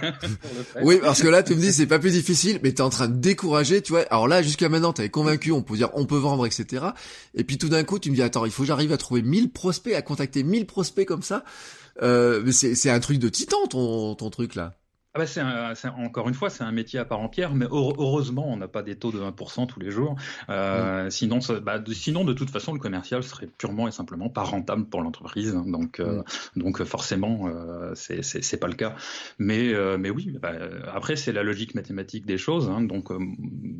Oui, parce que là, tu me dis, c'est pas plus difficile, mais t'es en train de décourager, tu vois. Alors là, jusqu'à maintenant, t'avais convaincu, on peut dire, on peut vendre, et cetera. Et puis tout d'un coup, tu me dis, attends, il faut que j'arrive à trouver mille prospects, à contacter mille prospects comme ça. Euh, mais c'est, c'est un truc de titan, ton, ton truc là. Ah bah c'est un, c'est un, encore une fois, c'est un métier à part entière, mais heureusement, on n'a pas des taux de un pour cent tous les jours. Euh, mmh. Sinon, ça, bah, de, sinon, de toute façon, le commercial serait purement et simplement pas rentable pour l'entreprise. Donc, euh, mmh. donc forcément, euh, c'est, c'est, c'est pas le cas. Mais, euh, mais oui, bah, après, c'est la logique mathématique des choses. Hein, donc, euh,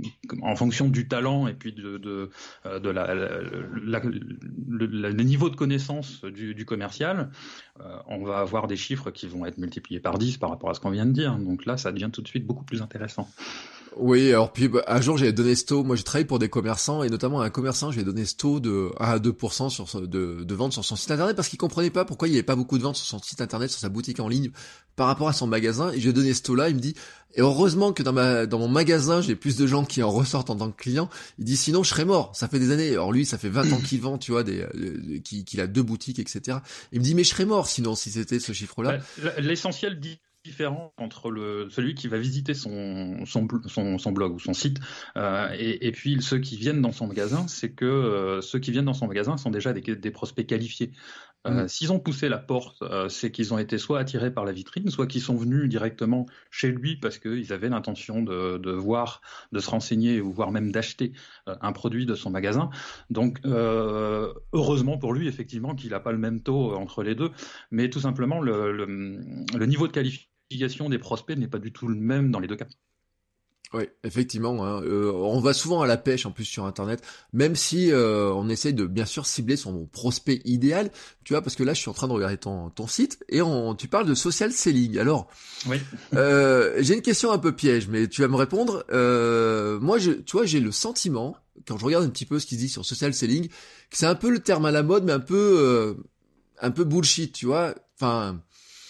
en fonction du talent et puis de, de, de la, la, la, le, le niveau de connaissance du, du commercial, euh, on va avoir des chiffres qui vont être multipliés par dix par rapport à ce qu'on vient de dire. Donc là, ça devient tout de suite beaucoup plus intéressant. Oui, alors puis bah, un jour, j'avais donné ce taux. Moi, j'ai travaillé pour des commerçants, et notamment un commerçant, j'ai donné ce taux de un à deux pour cent sur ce, de, de ventes sur son site internet, parce qu'il comprenait pas pourquoi il y avait pas beaucoup de ventes sur son site internet, sur sa boutique en ligne, par rapport à son magasin. Et j'ai donné ce taux-là. Il me dit, et heureusement que dans ma dans mon magasin, j'ai plus de gens qui en ressortent en tant que clients. Il dit, sinon, je serais mort. Ça fait des années. Alors lui, ça fait vingt ans qu'il vend, tu vois, des, des qu'il, qu'il a deux boutiques, et cetera. Il me dit, mais je serais mort sinon, si c'était ce chiffre-là. L'essentiel dit différent entre le celui qui va visiter son son son, son blog ou son site euh, et, et puis ceux qui viennent dans son magasin, c'est que euh, ceux qui viennent dans son magasin sont déjà des, des prospects qualifiés. Euh, mmh. S'ils ont poussé la porte, euh, c'est qu'ils ont été soit attirés par la vitrine, soit qu'ils sont venus directement chez lui parce qu'ils avaient l'intention de, de voir, de se renseigner ou voire même d'acheter euh, un produit de son magasin. Donc euh, heureusement pour lui, effectivement, qu'il n'a pas le même taux entre les deux, mais tout simplement le, le, le niveau de qualification des prospects n'est pas du tout le même dans les deux cas. Oui, effectivement, hein, euh, on va souvent à la pêche en plus sur Internet, même si euh, on essaye de bien sûr cibler son prospect idéal, tu vois, parce que là je suis en train de regarder ton, ton site et on, tu parles de social selling. Alors, oui. euh, j'ai une question un peu piège, mais tu vas me répondre. Euh, moi, je, tu vois, j'ai le sentiment, quand je regarde un petit peu ce qui se dit sur social selling, que c'est un peu le terme à la mode, mais un peu, euh, un peu bullshit, tu vois. Enfin.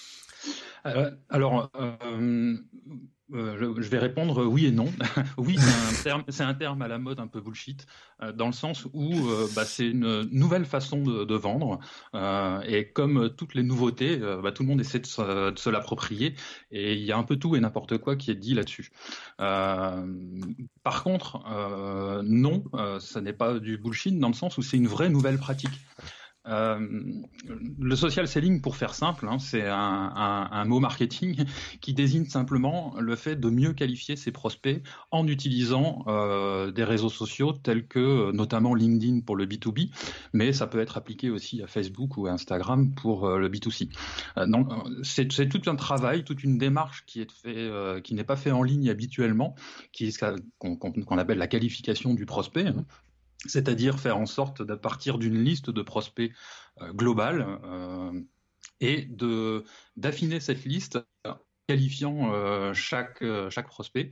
Euh, alors. Euh... Euh, je vais répondre oui et non. Oui, c'est un terme, c'est un terme à la mode un peu bullshit, euh, dans le sens où euh, bah, c'est une nouvelle façon de, de vendre, euh, et comme toutes les nouveautés, euh, bah, tout le monde essaie de se, de se l'approprier, et il y a un peu tout et n'importe quoi qui est dit là-dessus. Euh, par contre, euh, non, euh, ça n'est pas du bullshit dans le sens où c'est une vraie nouvelle pratique. Euh, le social selling, pour faire simple, hein, c'est un, un, un mot marketing qui désigne simplement le fait de mieux qualifier ses prospects en utilisant euh, des réseaux sociaux tels que notamment LinkedIn pour le B deux B, mais ça peut être appliqué aussi à Facebook ou à Instagram pour euh, le B deux C. Euh, donc, c'est, c'est tout un travail, toute une démarche qui est fait, euh, qui n'est pas fait en ligne habituellement, qui est ce qu'on, qu'on appelle la qualification du prospect. Hein. C'est-à-dire faire en sorte de partir d'une liste de prospects euh, globale euh, et de, d'affiner cette liste en qualifiant euh, chaque, euh, chaque prospect.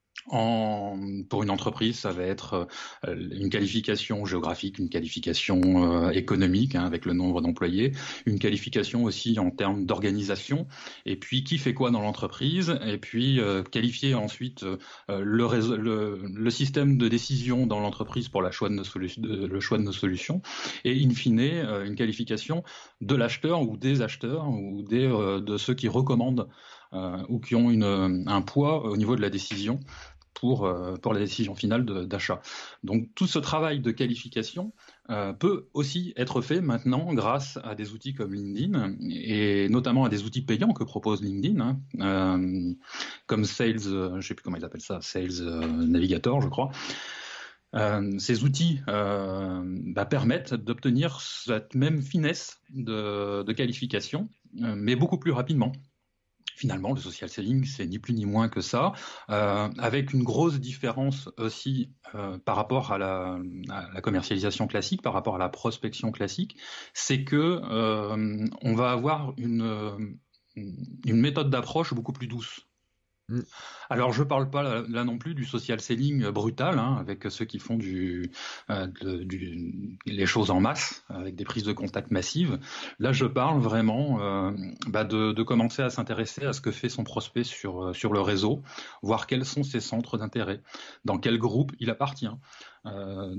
En, pour une entreprise, ça va être euh, une qualification géographique, une qualification euh, économique hein, avec le nombre d'employés, une qualification aussi en termes d'organisation, et puis qui fait quoi dans l'entreprise, et puis euh, qualifier ensuite euh, le, réseau, le, le système de décision dans l'entreprise pour la choix de nos solu- de, le choix de nos solutions, et in fine euh, une qualification de l'acheteur ou des acheteurs ou des, euh, de ceux qui recommandent euh, ou qui ont une, un poids au niveau de la décision. Pour, euh, pour la décision finale de, d'achat. Donc tout ce travail de qualification euh, peut aussi être fait maintenant grâce à des outils comme LinkedIn et notamment à des outils payants que propose LinkedIn, hein, euh, comme Sales, euh, je ne sais plus comment ils appellent ça, Sales euh, Navigator, je crois. Euh, ces outils euh, bah, permettent d'obtenir cette même finesse de, de qualification, euh, mais beaucoup plus rapidement. Finalement, le social selling, c'est ni plus ni moins que ça, euh, avec une grosse différence aussi euh, par rapport à la, à la commercialisation classique, par rapport à la prospection classique, c'est que euh, on va avoir une, une méthode d'approche beaucoup plus douce. Mmh. Alors, je ne parle pas là, là non plus du social selling brutal, hein, avec ceux qui font du, euh, de, du, les choses en masse, avec des prises de contact massives. Là, je parle vraiment euh, bah de, de commencer à s'intéresser à ce que fait son prospect sur, sur le réseau, voir quels sont ses centres d'intérêt, dans quel groupe il appartient. Euh,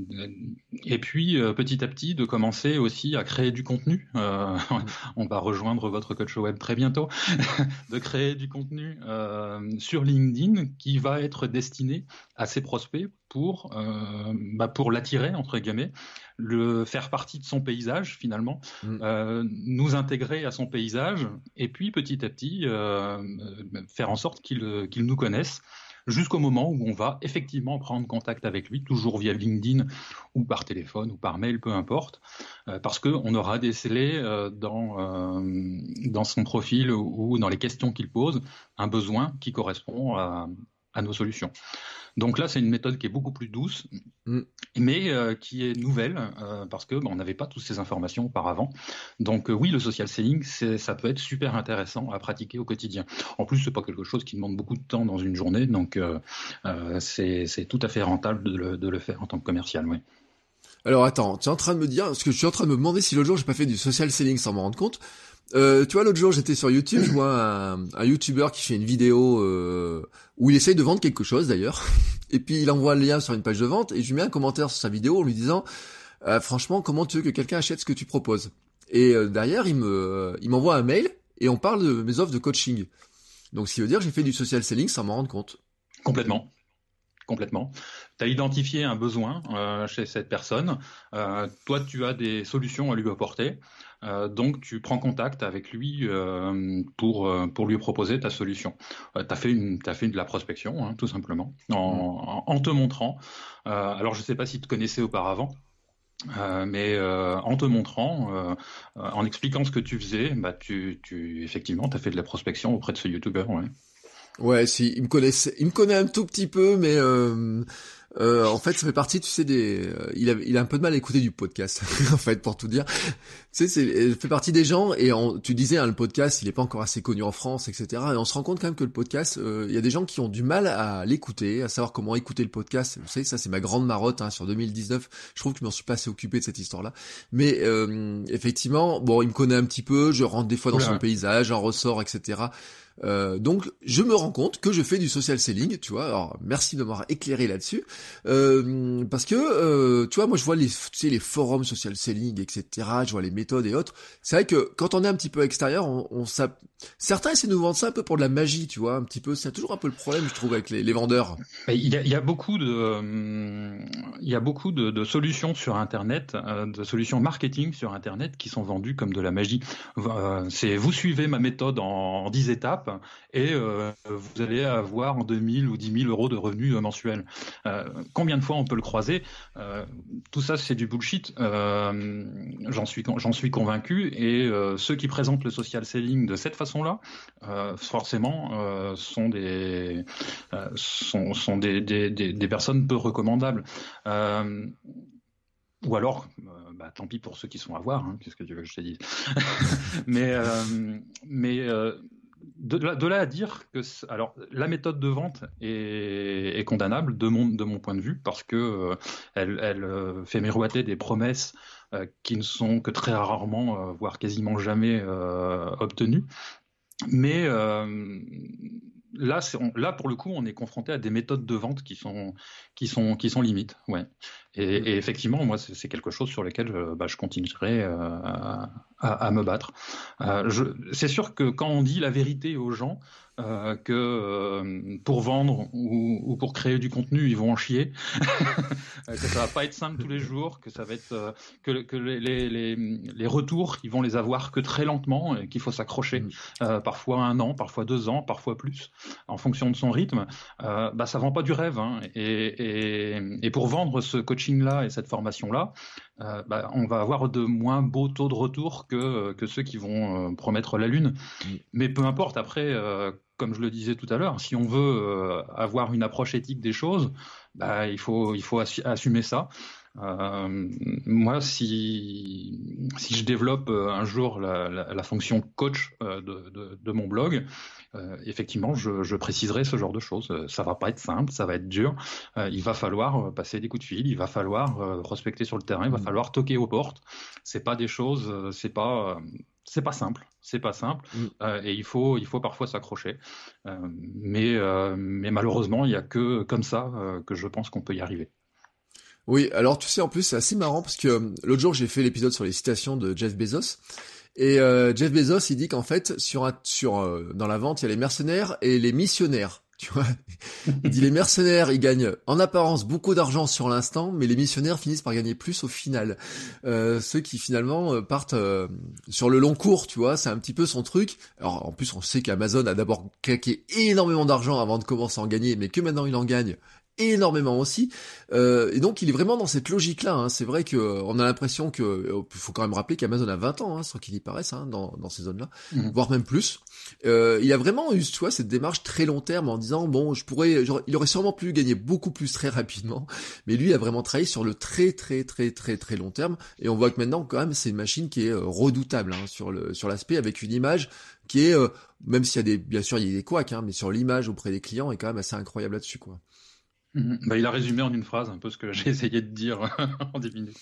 et puis, euh, petit à petit, de commencer aussi à créer du contenu. Euh, on va rejoindre votre coach web très bientôt. De créer du contenu euh, sur LinkedIn qui va être destiné à ses prospects pour, euh, bah pour l'attirer, entre guillemets, le faire partie de son paysage, finalement, mmh. euh, nous intégrer à son paysage, et puis, petit à petit, euh, faire en sorte qu'il, qu'il nous connaisse, jusqu'au moment où on va effectivement prendre contact avec lui, toujours via LinkedIn ou par téléphone ou par mail, peu importe, euh, parce qu'on aura décelé euh, dans, euh, dans son profil ou, ou dans les questions qu'il pose un besoin qui correspond à, à nos solutions. Donc là, c'est une méthode qui est beaucoup plus douce, mm. mais euh, qui est nouvelle, euh, parce que bon, on n'avait pas toutes ces informations auparavant. Donc euh, oui, le social selling, c'est, ça peut être super intéressant à pratiquer au quotidien. En plus, c'est pas quelque chose qui demande beaucoup de temps dans une journée, donc euh, euh, c'est, c'est tout à fait rentable de le, de le faire en tant que commercial, oui. Alors attends, tu es en train de me dire, parce que je suis en train de me demander si l'autre jour j'ai pas fait du social selling sans m'en rendre compte. Euh, tu vois, l'autre jour, j'étais sur YouTube, je vois un, un YouTuber qui fait une vidéo euh, où il essaye de vendre quelque chose d'ailleurs, et puis il envoie le lien sur une page de vente, et je lui mets un commentaire sur sa vidéo en lui disant euh, « Franchement, comment tu veux que quelqu'un achète ce que tu proposes ?» Et euh, derrière, il me, il m'envoie un mail, et on parle de mes offres de coaching. Donc, ce qui veut dire que j'ai fait du social selling sans m'en rendre compte. Complètement. Complètement. Tu as identifié un besoin euh, chez cette personne. Euh, toi, tu as des solutions à lui apporter. Euh, donc, tu prends contact avec lui euh, pour, euh, pour lui proposer ta solution. Euh, tu as fait, une, t'as fait de la prospection, hein, tout simplement, en, en, en te montrant. Euh, alors, je ne sais pas si tu te connaissais auparavant. Euh, mais euh, en te montrant, euh, en expliquant ce que tu faisais, bah, tu, tu, effectivement, tu as fait de la prospection auprès de ce YouTuber. Ouais. Ouais, si, il me connaissait, il me connaît un tout petit peu, mais euh, euh, en fait, ça fait partie, tu sais, des, euh, il a, il a un peu de mal à écouter du podcast, en fait, pour tout dire. Tu sais, c'est, ça fait partie des gens, et en, tu disais, hein, le podcast, il est pas encore assez connu en France, et cetera. Et on se rend compte quand même que le podcast, euh, il y a des gens qui ont du mal à l'écouter, à savoir comment écouter le podcast. Vous savez, ça, c'est ma grande marotte, hein, sur deux mille dix-neuf. Je trouve que je m'en suis pas assez occupé de cette histoire-là. Mais euh, effectivement, bon, il me connaît un petit peu, je rentre des fois dans Oula. son paysage, j'en ressors, et cetera. Euh, donc je me rends compte que je fais du social selling, tu vois. Alors merci de m'avoir éclairé là-dessus, euh, parce que euh, tu vois, moi je vois les, tu sais, les forums social selling, et cetera. Je vois les méthodes et autres. C'est vrai que quand on est un petit peu extérieur, on, on, Certains essaient de nous vendre ça un peu pour de la magie, tu vois, un petit peu. C'est toujours un peu le problème, je trouve, avec les, les vendeurs. Il y a, il y a beaucoup de, il y a beaucoup de, de solutions sur Internet, de solutions marketing sur Internet qui sont vendues comme de la magie. C'est vous suivez ma méthode en, en dix étapes et euh, vous allez avoir deux mille ou dix mille euros de revenus mensuels. Euh, combien de fois on peut le croiser? euh, Tout ça, c'est du bullshit. Euh, j'en suis, j'en suis convaincu. Et euh, ceux qui présentent le social selling de cette façon là, euh, forcément, euh, sont des euh, sont, sont des, des, des, des personnes peu recommandables. Euh, ou alors, euh, bah, tant pis pour ceux qui sont à voir. Hein, qu'est-ce que tu veux que je te dise? mais euh, mais euh, de, là, de là à dire que alors la méthode de vente est, est condamnable de mon de mon point de vue parce que euh, elle, elle euh, fait miroiter des promesses euh, qui ne sont que très rarement, euh, voire quasiment jamais euh, obtenues. Mais euh, là, c'est, on, là, pour le coup, on est confronté à des méthodes de vente qui sont, qui sont, qui sont limites. Ouais. Et, et effectivement, moi, c'est, c'est quelque chose sur lequel je, bah, je continuerai euh, à, à me battre. Euh, je, c'est sûr que quand on dit la vérité aux gens, euh, que euh, pour vendre ou, ou pour créer du contenu, ils vont en chier, que ça va pas être simple tous les jours, que ça va être euh, que, que les, les, les, les retours, ils vont les avoir que très lentement, et qu'il faut s'accrocher, euh, parfois un an, parfois deux ans, parfois plus, en fonction de son rythme. Euh, bah ça vend pas du rêve, hein, et, et, et pour vendre ce coaching-là et cette formation-là, euh, bah, on va avoir de moins beaux taux de retour que que ceux qui vont euh, promettre la lune. Mais peu importe. Après, euh, comme je le disais tout à l'heure, si on veut euh, avoir une approche éthique des choses, bah, il faut il faut assu- assumer ça. Euh, moi, si si je développe euh, un jour la, la, la fonction coach euh, de, de, de mon blog, euh, effectivement, je, je préciserai ce genre de choses. Ça va pas être simple, ça va être dur. Euh, il va falloir passer des coups de fil, il va falloir euh, prospecter sur le terrain, il va falloir toquer aux portes. C'est pas des choses, euh, c'est pas euh, c'est pas simple, c'est pas simple, mm. euh, et il faut, il faut parfois s'accrocher. Euh, mais, euh, mais malheureusement, il y a que comme ça euh, que je pense qu'on peut y arriver. Oui, alors tu sais, en plus, c'est assez marrant parce que euh, l'autre jour, j'ai fait l'épisode sur les citations de Jeff Bezos. Et euh, Jeff Bezos, il dit qu'en fait, sur un, sur euh, dans la vente, il y a les mercenaires et les missionnaires. Tu vois, il dit les mercenaires, ils gagnent en apparence beaucoup d'argent sur l'instant, mais les missionnaires finissent par gagner plus au final. Euh, ceux qui finalement euh, partent euh, sur le long cours, tu vois, c'est un petit peu son truc. Alors en plus, on sait qu'Amazon a d'abord claqué énormément d'argent avant de commencer à en gagner, mais que maintenant il en gagne énormément aussi, euh, et donc il est vraiment dans cette logique-là. Hein. C'est vrai que euh, on a l'impression que, euh, faut quand même rappeler qu'Amazon a vingt ans, hein, sans qu'il y paraisse, hein, dans, dans ces zones-là, mmh. voire même plus. Euh, il a vraiment eu, tu vois, cette démarche très long terme en disant bon, je pourrais, genre, il aurait sûrement pu gagner beaucoup plus très rapidement, mais lui a vraiment travaillé sur le très très très très très long terme, et on voit que maintenant quand même c'est une machine qui est euh, redoutable hein, sur le sur l'aspect, avec une image qui est, euh, même s'il y a des, bien sûr il y a des couacs, hein, mais sur l'image auprès des clients est quand même assez incroyable là-dessus, quoi. Mmh. Bah, il a résumé en une phrase un peu ce que j'ai essayé de dire en dix minutes.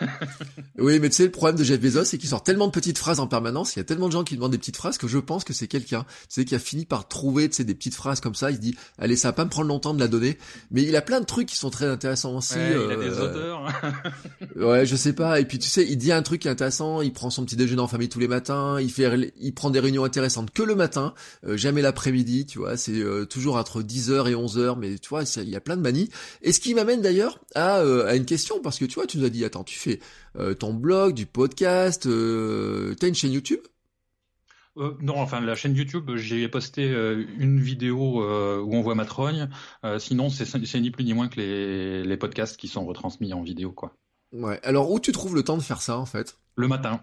Oui, mais tu sais, le problème de Jeff Bezos, c'est qu'il sort tellement de petites phrases en permanence, il y a tellement de gens qui demandent des petites phrases que je pense que c'est quelqu'un, tu sais, qui a fini par trouver, tu sais, des petites phrases comme ça. Il se dit, allez, ça va pas me prendre longtemps de la donner. Mais il a plein de trucs qui sont très intéressants aussi. Ouais, euh, il a des auteurs. Ouais, je sais pas. Et puis tu sais, il dit un truc qui est intéressant. Il prend son petit déjeuner en famille tous les matins. Il fait, il prend des réunions intéressantes que le matin, euh, jamais l'après-midi. Tu vois, c'est euh, toujours entre dix heures et onze heures. Mais tu vois, il y a plein de manies. Et ce qui m'amène d'ailleurs à, euh, à une question, parce que tu vois, tu nous as dit, attends, tu fais euh, ton blog, du podcast, euh, t'as une chaîne YouTube ? Euh, non, enfin la chaîne YouTube, j'ai posté euh, une vidéo euh, où on voit ma trogne. Euh, sinon, c'est, c'est ni plus ni moins que les, les podcasts qui sont retransmis en vidéo, quoi. Ouais. Alors où tu trouves le temps de faire ça, en fait ? Le matin.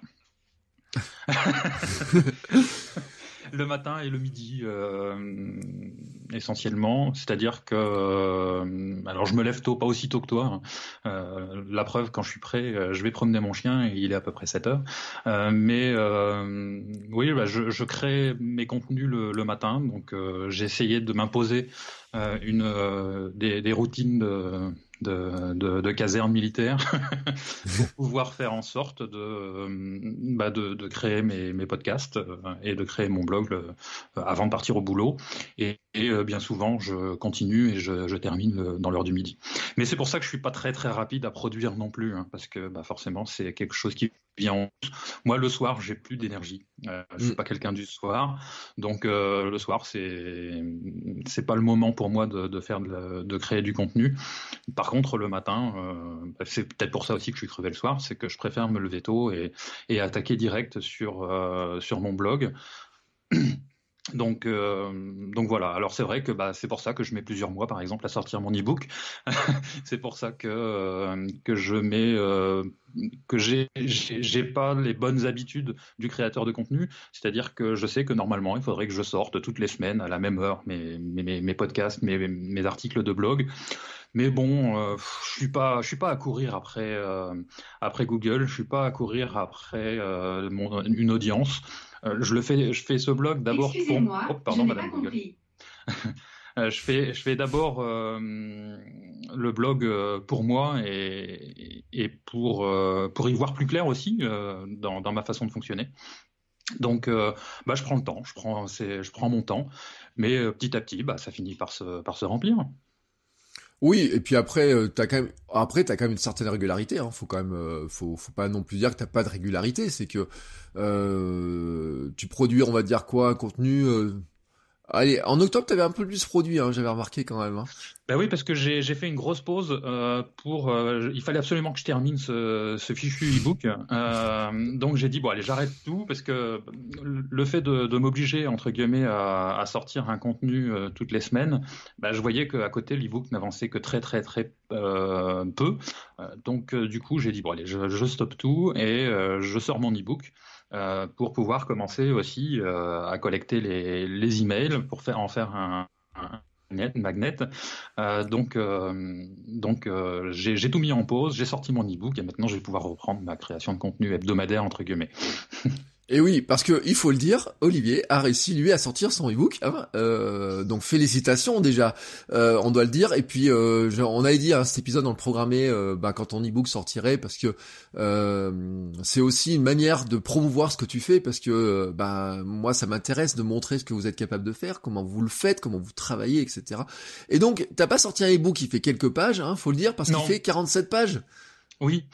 Le matin et le midi, euh, essentiellement. C'est-à-dire que, euh, alors je me lève tôt, pas aussi tôt que toi. Hein. Euh, la preuve, quand je suis prêt, euh, je vais promener mon chien et il est à peu près sept heures. Euh, mais euh, oui, bah, je, je crée mes contenus le, le matin. Donc euh, j'ai essayé de m'imposer euh, une euh, des, des routines de De, de, de caserne militaire pour pouvoir faire en sorte de, bah de, de créer mes, mes podcasts et de créer mon blog le, avant de partir au boulot. Et et euh, bien souvent, je continue et je, je termine le, dans l'heure du midi. Mais c'est pour ça que je suis pas très très rapide à produire non plus, hein, parce que bah, forcément, c'est quelque chose qui vient en plus. Moi, le soir, j'ai plus d'énergie. Euh, je suis pas quelqu'un du soir, donc euh, le soir, c'est c'est pas le moment pour moi de, de faire de, de créer du contenu. Par contre, le matin, euh, c'est peut-être pour ça aussi que je suis crevé le soir, c'est que je préfère me lever tôt et, et attaquer direct sur euh, sur mon blog. Donc, euh, donc voilà. Alors c'est vrai que bah, c'est pour ça que je mets plusieurs mois, par exemple, à sortir mon e-book. C'est pour ça que euh, que je mets euh, que j'ai, j'ai j'ai pas les bonnes habitudes du créateur de contenu. C'est-à-dire que je sais que normalement, il faudrait que je sorte toutes les semaines à la même heure mes mes, mes podcasts, mes mes articles de blog. Mais bon, euh, je suis pas, je suis pas à courir après euh, après Google. Je suis pas à courir après euh, mon, une audience. Euh, je le fais, je fais ce blog d'abord pour. Excusez-moi, Oh, pardon, je n'ai Madame pas Google. compris. Euh, je fais, je fais d'abord euh, le blog euh, pour moi et, et pour euh, pour y voir plus clair aussi euh, dans dans ma façon de fonctionner. Donc, euh, bah, je prends le temps, je prends, c'est, je prends mon temps, mais euh, petit à petit, bah, ça finit par se par se remplir. Oui, et puis après, euh, t'as quand même, après, t'as quand même une certaine régularité. Hein. Faut quand même, euh, faut, faut pas non plus dire que t'as pas de régularité. C'est que euh, tu produis, on va dire quoi, un contenu. Euh... Allez, en octobre, t'avais un peu plus produit. Hein, j'avais remarqué quand même. Hein. Ben oui, parce que j'ai j'ai fait une grosse pause euh, pour. Euh, il fallait absolument que je termine ce, ce fichu e-book. Euh, donc j'ai dit bon allez, j'arrête tout parce que le fait de, de m'obliger entre guillemets à, à sortir un contenu euh, toutes les semaines, ben, je voyais qu'à côté l'e-book n'avançait que très très très euh, peu. Euh, donc euh, du coup j'ai dit bon allez, je, je stoppe tout et euh, je sors mon e-book. Euh, pour pouvoir commencer aussi euh, à collecter les, les emails pour faire en faire un, un magnet. Euh, donc euh, donc euh, j'ai, j'ai tout mis en pause, j'ai sorti mon e-book et maintenant je vais pouvoir reprendre ma création de contenu hebdomadaire entre guillemets. Et oui, parce que il faut le dire, Olivier a réussi lui à sortir son e-book. Hein, euh, donc félicitations déjà, euh, on doit le dire. Et puis euh, on avait dit hein, cet épisode on le programmait euh, bah, quand ton e-book sortirait parce que euh, c'est aussi une manière de promouvoir ce que tu fais parce que bah moi ça m'intéresse de montrer ce que vous êtes capable de faire, comment vous le faites, comment vous travaillez, et cetera. Et donc t'as pas sorti un e-book qui fait quelques pages, hein, faut le dire parce non. qu'il fait quarante-sept pages. Oui,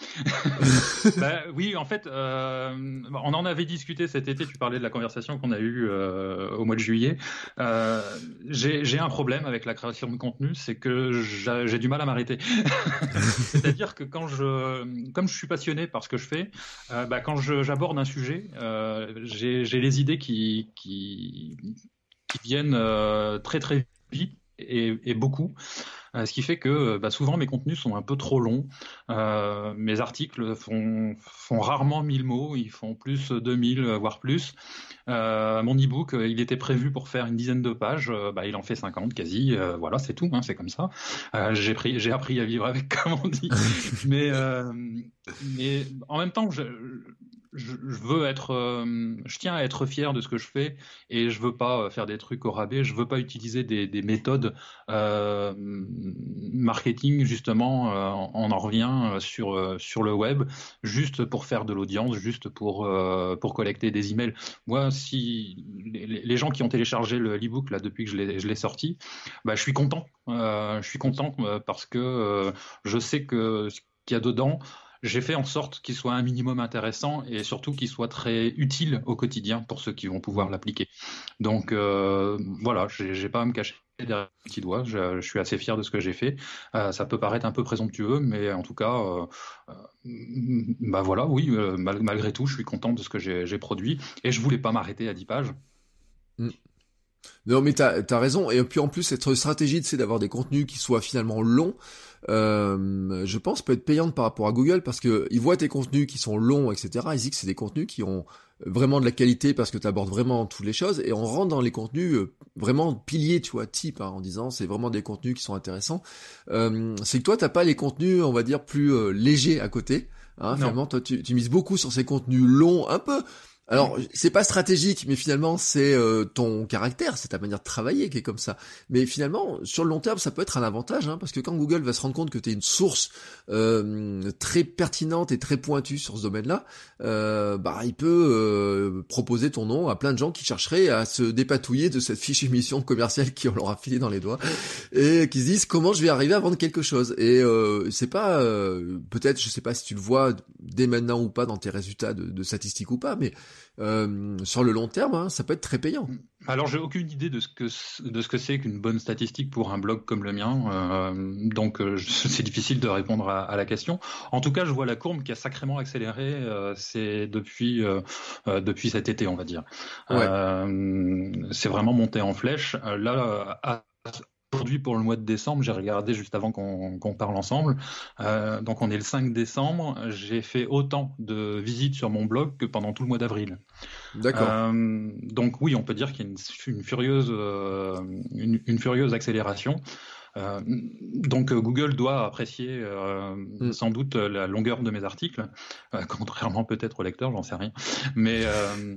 bah, oui. En fait, euh, on en avait discuté cet été. Tu parlais de la conversation qu'on a eue euh, au mois de juillet. Euh, j'ai, j'ai un problème avec la création de contenu, c'est que j'ai, j'ai du mal à m'arrêter. C'est-à-dire que quand je, comme je suis passionné par ce que je fais, euh, bah, quand je, j'aborde un sujet, euh, j'ai, j'ai les idées qui qui, qui viennent euh, très très vite et, et beaucoup. Euh, ce qui fait que bah, souvent mes contenus sont un peu trop longs. Euh, mes articles font, font rarement mille mots, ils font plus deux mille, voire plus. Euh, mon e-book, il était prévu pour faire une dizaine de pages, euh, bah, il en fait cinquante quasi. Euh, voilà, c'est tout, hein, c'est comme ça. Euh, j'ai, pris, j'ai appris à vivre avec, comme on dit. mais, euh, mais en même temps, je, je, je veux être, euh, je tiens à être fier de ce que je fais et je veux pas faire des trucs au rabais. Je veux pas utiliser des, des méthodes euh, marketing justement. Euh, on en revient sur sur le web juste pour faire de l'audience, juste pour euh, pour collecter des emails. Moi, si les, les gens qui ont téléchargé le, l'e-book là depuis que je l'ai je l'ai sorti, bah je suis content. Euh, je suis content parce que euh, je sais que ce qu'il y a dedans. J'ai fait en sorte qu'il soit un minimum intéressant et surtout qu'il soit très utile au quotidien pour ceux qui vont pouvoir l'appliquer. Donc euh, voilà, j'ai, j'ai pas à me cacher derrière le petit doigt. Je, je suis assez fier de ce que j'ai fait. Euh, ça peut paraître un peu présomptueux, mais en tout cas, euh, euh, bah voilà, oui, euh, mal, malgré tout, je suis content de ce que j'ai, j'ai produit et je voulais pas m'arrêter à dix pages. Mm. Non mais t'as, t'as raison, et puis en plus cette stratégie c'est d'avoir des contenus qui soient finalement longs, euh, je pense peut être payante par rapport à Google parce que ils voient tes contenus qui sont longs, et cetera. Ils disent que c'est des contenus qui ont vraiment de la qualité parce que tu abordes vraiment toutes les choses et on rentre dans les contenus euh, vraiment piliers, tu vois, type, hein, en disant c'est vraiment des contenus qui sont intéressants. Euh, c'est que toi t'as pas les contenus, on va dire, plus euh, légers à côté. Hein, finalement, toi tu, tu mises beaucoup sur ces contenus longs, un peu... Alors, c'est pas stratégique, mais finalement, c'est euh, ton caractère, c'est ta manière de travailler qui est comme ça. Mais finalement, sur le long terme, ça peut être un avantage, hein, parce que quand Google va se rendre compte que tu es une source euh, très pertinente et très pointue sur ce domaine-là, euh, bah, il peut euh, proposer ton nom à plein de gens qui chercheraient à se dépatouiller de cette fichue mission commerciale qui on leur a filé dans les doigts, et qui se disent comment je vais arriver à vendre quelque chose. Et euh, c'est pas, euh, peut-être, je sais pas si tu le vois dès maintenant ou pas dans tes résultats de, de statistiques ou pas, mais Euh, sur le long terme, hein, ça peut être très payant. Alors, j'ai aucune idée de ce que de ce que c'est qu'une bonne statistique pour un blog comme le mien, euh, donc euh, c'est difficile de répondre à, à la question. En tout cas, je vois la courbe qui a sacrément accéléré. Euh, c'est depuis euh, euh, depuis cet été, on va dire. Ouais. Euh, c'est vraiment monté en flèche. Là, à Aujourd'hui, pour le mois de décembre, j'ai regardé juste avant qu'on, qu'on parle ensemble. Euh, donc, on est le cinq décembre. J'ai fait autant de visites sur mon blog que pendant tout le mois d'avril. D'accord. Euh, donc, oui, on peut dire qu'il y a une, une furieuse, euh, une, une furieuse accélération. Euh, donc Google doit apprécier euh, mm. sans doute la longueur de mes articles, euh, contrairement peut-être au lecteur, j'en sais rien. Mais, euh,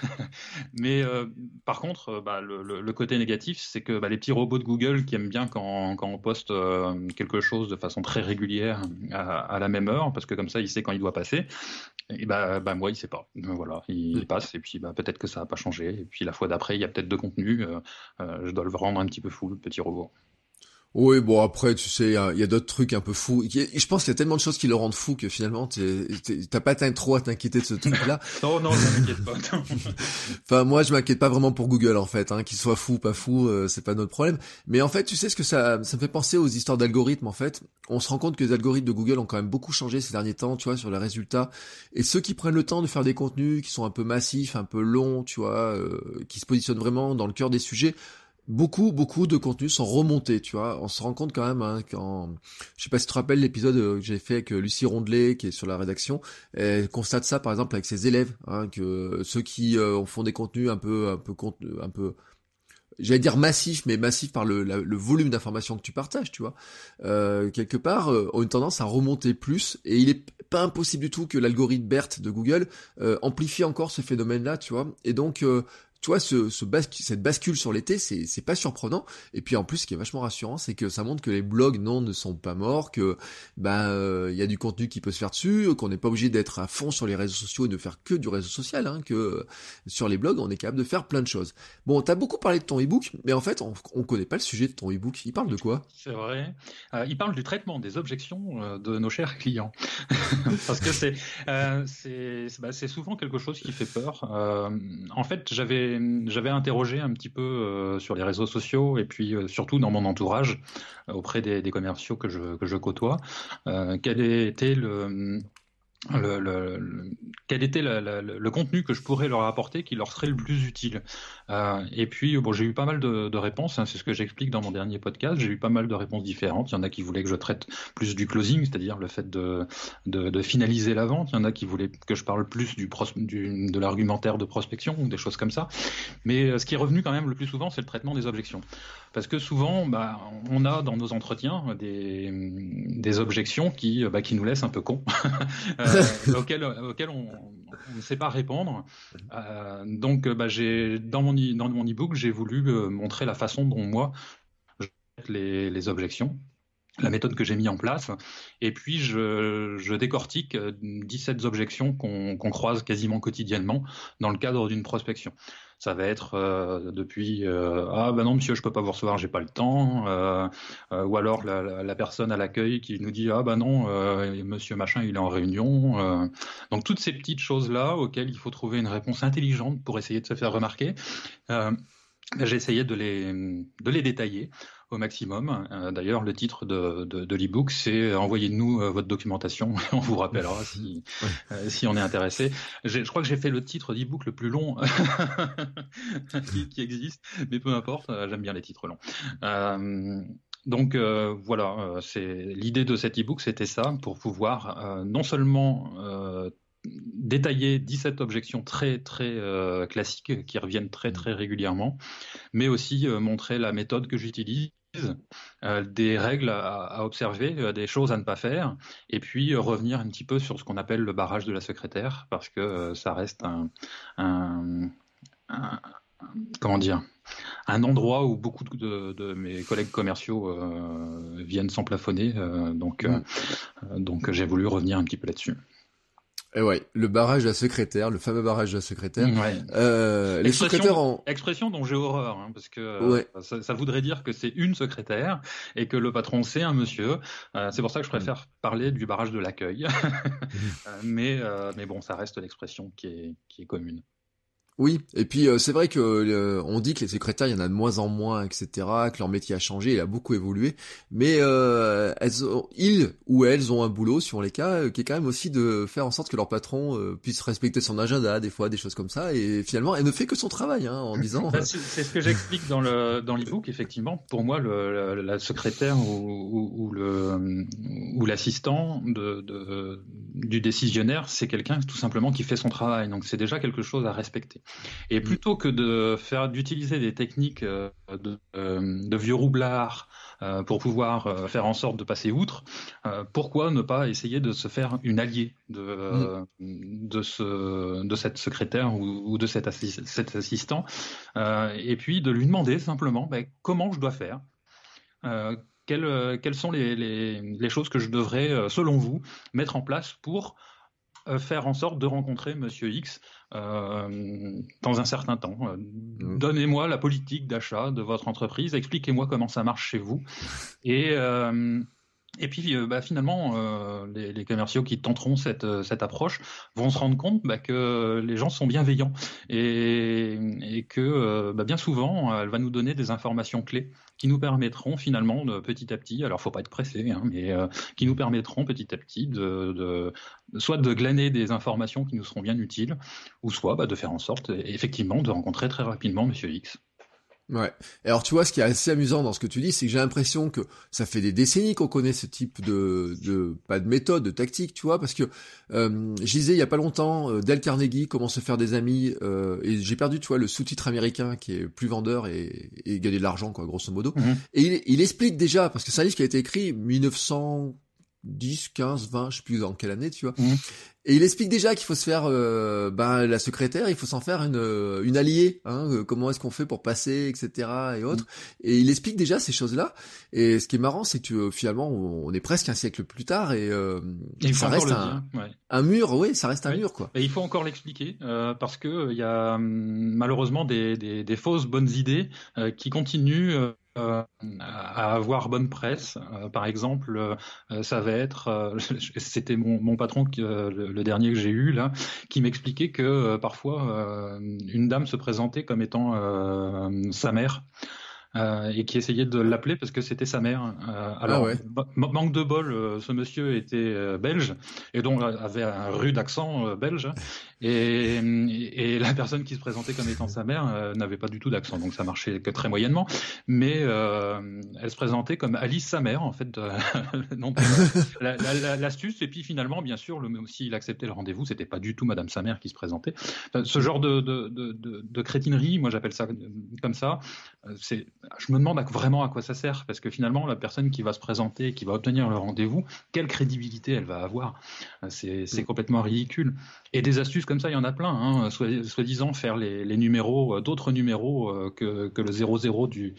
mais euh, par contre, bah, le, le, le côté négatif, c'est que bah, les petits robots de Google qui aiment bien quand, quand on poste euh, quelque chose de façon très régulière à, à la même heure, parce que comme ça, il sait quand il doit passer. Et bah, bah moi, il sait pas. Voilà, il, il passe et puis bah, peut-être que ça n'a pas changé. Et puis la fois d'après, il y a peut-être de contenu. Euh, euh, je dois le rendre un petit peu fou, le petit robot. Oui, bon après, tu sais, il y a d'autres trucs un peu fous. Je pense qu'il y a tellement de choses qui le rendent fou que finalement, t'es, t'es, t'as pas trop à t'inquiéter de ce truc-là. non, non, je m'inquiète pas. Enfin, moi, je m'inquiète pas vraiment pour Google en fait, hein, qu'il soit fou, pas fou, euh, c'est pas notre problème. Mais en fait, tu sais ce que ça, ça me fait penser aux histoires d'algorithmes. En fait, on se rend compte que les algorithmes de Google ont quand même beaucoup changé ces derniers temps, tu vois, sur les résultats. Et ceux qui prennent le temps de faire des contenus qui sont un peu massifs, un peu longs, tu vois, euh, qui se positionnent vraiment dans le cœur des sujets. Beaucoup, beaucoup de contenus sont remontés, tu vois. On se rend compte quand même, hein, quand, je sais pas si tu te rappelles l'épisode que j'ai fait avec Lucie Rondelet, qui est sur la rédaction, elle constate ça, par exemple, avec ses élèves, hein, que ceux qui euh, font des contenus un peu, un peu, un peu, j'allais dire massif, mais massif par le, la, le volume d'informations que tu partages, tu vois, euh, quelque part, euh, ont une tendance à remonter plus, et il est pas impossible du tout que l'algorithme BERT de Google euh, amplifie encore ce phénomène-là, tu vois, et donc, euh, tu vois, ce, ce bas, cette bascule sur l'été, c'est, c'est pas surprenant. Et puis en plus, ce qui est vachement rassurant, c'est que ça montre que les blogs, non, ne sont pas morts, que ben euh, y a du contenu qui peut se faire dessus, qu'on n'est pas obligé d'être à fond sur les réseaux sociaux et de faire que du réseau social, hein, que euh, sur les blogs, on est capable de faire plein de choses. Bon, t'as beaucoup parlé de ton e-book, mais en fait, on, on connaît pas le sujet de ton e-book. Il parle de quoi ? C'est vrai. Euh, il parle du traitement des objections euh, de nos chers clients, parce que c'est euh, c'est bah, c'est souvent quelque chose qui fait peur. Euh, en fait, j'avais J'avais interrogé un petit peu euh, sur les réseaux sociaux et puis euh, surtout dans mon entourage euh, auprès des, des commerciaux que je, que je côtoie, euh, quel était le, le, le, le quel était le, le, le contenu que je pourrais leur apporter qui leur serait le plus utile. Euh, et puis bon, j'ai eu pas mal de, de réponses, hein, c'est ce que j'explique dans mon dernier podcast. J'ai eu pas mal de réponses différentes. Il y en a qui voulaient que je traite plus du closing, c'est-à-dire le fait de, de, de finaliser la vente. Il y en a qui voulaient que je parle plus du, pros, du de l'argumentaire de prospection ou des choses comme ça. Mais ce qui est revenu quand même le plus souvent, c'est le traitement des objections. Parce que souvent, bah, on a dans nos entretiens des, des objections qui, bah, qui nous laissent un peu cons, euh, auxquelles, auxquelles on, on ne sait pas répondre. Euh, donc, bah, j'ai, dans mon, dans mon e-book, j'ai voulu euh, montrer la façon dont moi, je traite les, les objections, la méthode que j'ai mis en place, et puis je, je décortique dix-sept objections qu'on, qu'on croise quasiment quotidiennement dans le cadre d'une prospection. Ça va être euh, depuis euh, ah ben non monsieur, je peux pas vous recevoir, j'ai pas le temps, euh, euh, ou alors la, la, la personne à l'accueil qui nous dit ah ben non euh, monsieur machin il est en réunion. Euh. Donc toutes ces petites choses là auxquelles il faut trouver une réponse intelligente pour essayer de se faire remarquer. Euh, j'ai essayé de les de les détailler au maximum. Euh, d'ailleurs, le titre de, de, de l'e-book, c'est « Envoyez-nous euh, votre documentation, on vous rappellera si, ouais. euh, si on est intéressé ». Je crois que j'ai fait le titre d'e-book le plus long qui, qui existe, mais peu importe, euh, j'aime bien les titres longs. Euh, donc euh, voilà, euh, c'est, l'idée de cet e-book, c'était ça, pour pouvoir euh, non seulement euh, détailler dix-sept objections très très euh, classiques qui reviennent très très régulièrement, mais aussi euh, montrer la méthode que j'utilise Euh, des règles à, à observer, euh, des choses à ne pas faire, et puis euh, revenir un petit peu sur ce qu'on appelle le barrage de la secrétaire, parce que euh, ça reste un, un, un, comment dire, un endroit où beaucoup de, de mes collègues commerciaux euh, viennent s'emplafonner, euh, donc, mmh. euh, donc j'ai voulu revenir un petit peu là-dessus. Et ouais, le barrage de la secrétaire, le fameux barrage de la secrétaire. Ouais. Euh, les secrétaires en... Expression dont j'ai horreur, hein, parce que ouais. euh, ça, ça voudrait dire que c'est une secrétaire et que le patron c'est un monsieur. Euh, c'est pour ça que je préfère mmh. parler du barrage de l'accueil. euh, mais, euh, mais bon, ça reste l'expression qui est, qui est commune. Oui, et puis euh, c'est vrai que euh, on dit que les secrétaires, il y en a de moins en moins, et cetera, que leur métier a changé, il a beaucoup évolué, mais euh, elles ont, ils ou elles ont un boulot, suivant les cas, euh, qui est quand même aussi de faire en sorte que leur patron euh, puisse respecter son agenda, des fois, des choses comme ça, et finalement, elle ne fait que son travail, hein, en disant... c'est, c'est ce que j'explique dans le dans l'e-book, effectivement. Pour moi, le, la, la secrétaire ou, ou, ou le ou l'assistant de, de du décisionnaire, c'est quelqu'un tout simplement qui fait son travail, donc c'est déjà quelque chose à respecter. Et plutôt que de faire d'utiliser des techniques euh, de, euh, de vieux roublards euh, pour pouvoir euh, faire en sorte de passer outre, euh, pourquoi ne pas essayer de se faire une alliée de euh, mm. de ce de cette secrétaire ou, ou de cet, assi- cet assistant, euh, et puis de lui demander simplement ben, comment je dois faire. Euh, quelles, quelles sont les, les, les choses que je devrais, selon vous, mettre en place pour faire en sorte de rencontrer Monsieur X euh, dans un certain temps. Euh, mmh. Donnez-moi la politique d'achat de votre entreprise, expliquez-moi comment ça marche chez vous. Et, euh, et puis euh, bah, finalement, euh, les, les commerciaux qui tenteront cette, cette approche vont se rendre compte bah, que les gens sont bienveillants et, et que euh, bah, bien souvent, elle va nous donner des informations clés qui nous permettront finalement de petit à petit, alors faut pas être pressé, hein, mais euh, qui nous permettront petit à petit de, de soit de glaner des informations qui nous seront bien utiles, ou soit bah, de faire en sorte effectivement de rencontrer très rapidement Monsieur X. Ouais. Alors tu vois, ce qui est assez amusant dans ce que tu dis, c'est que j'ai l'impression que ça fait des décennies qu'on connaît ce type de, de pas de méthode, de tactique, tu vois, parce que euh, je disais il y a pas longtemps euh, Dale Carnegie, comment se faire des amis, euh, et j'ai perdu, tu vois, le sous-titre américain qui est plus vendeur et, et gagner de l'argent, quoi, grosso modo. Mm-hmm. Et il, il explique déjà, parce que c'est un livre qui a été écrit mille neuf cent dix, quinze, vingt, je sais plus dans quelle année, tu vois. Mmh. Et il explique déjà qu'il faut se faire, euh, ben la secrétaire, il faut s'en faire une une alliée, hein, euh, comment est-ce qu'on fait pour passer, et cetera et autres. Mmh. Et il explique déjà ces choses-là. Et ce qui est marrant, c'est que euh, finalement, on est presque un siècle plus tard et, euh, et ça reste un, ouais. un mur, oui, ça reste un oui. mur, quoi. Et il faut encore l'expliquer euh, parce que il y a malheureusement des, des, des fausses bonnes idées euh, qui continuent. Euh, Euh, à avoir bonne presse. Euh, par exemple, euh, ça va être, euh, c'était mon, mon patron, qui, euh, le, le dernier que j'ai eu là, qui m'expliquait que euh, parfois euh, une dame se présentait comme étant euh, sa mère. Euh, et qui essayait de l'appeler parce que c'était sa mère. Euh, alors, ah ouais. b- manque de bol, euh, ce monsieur était euh, belge et donc avait un rude accent euh, belge. Et, et la personne qui se présentait comme étant sa mère euh, n'avait pas du tout d'accent, donc ça marchait que très moyennement. Mais euh, elle se présentait comme Alice sa mère, en fait. Euh, non, la, la, la, l'astuce. Et puis finalement, bien sûr, le, s'il acceptait le rendez-vous, c'était pas du tout Madame sa mère qui se présentait. Enfin, ce genre de, de, de, de, de crétinerie, moi j'appelle ça comme ça. C'est Je me demande vraiment à quoi ça sert, parce que finalement, la personne qui va se présenter, qui va obtenir le rendez-vous, quelle crédibilité elle va avoir ? C'est, c'est complètement ridicule. Et des astuces comme ça, il y en a plein. Hein. Soit, soi-disant faire les, les numéros, d'autres numéros euh, que, que le zéro zéro du,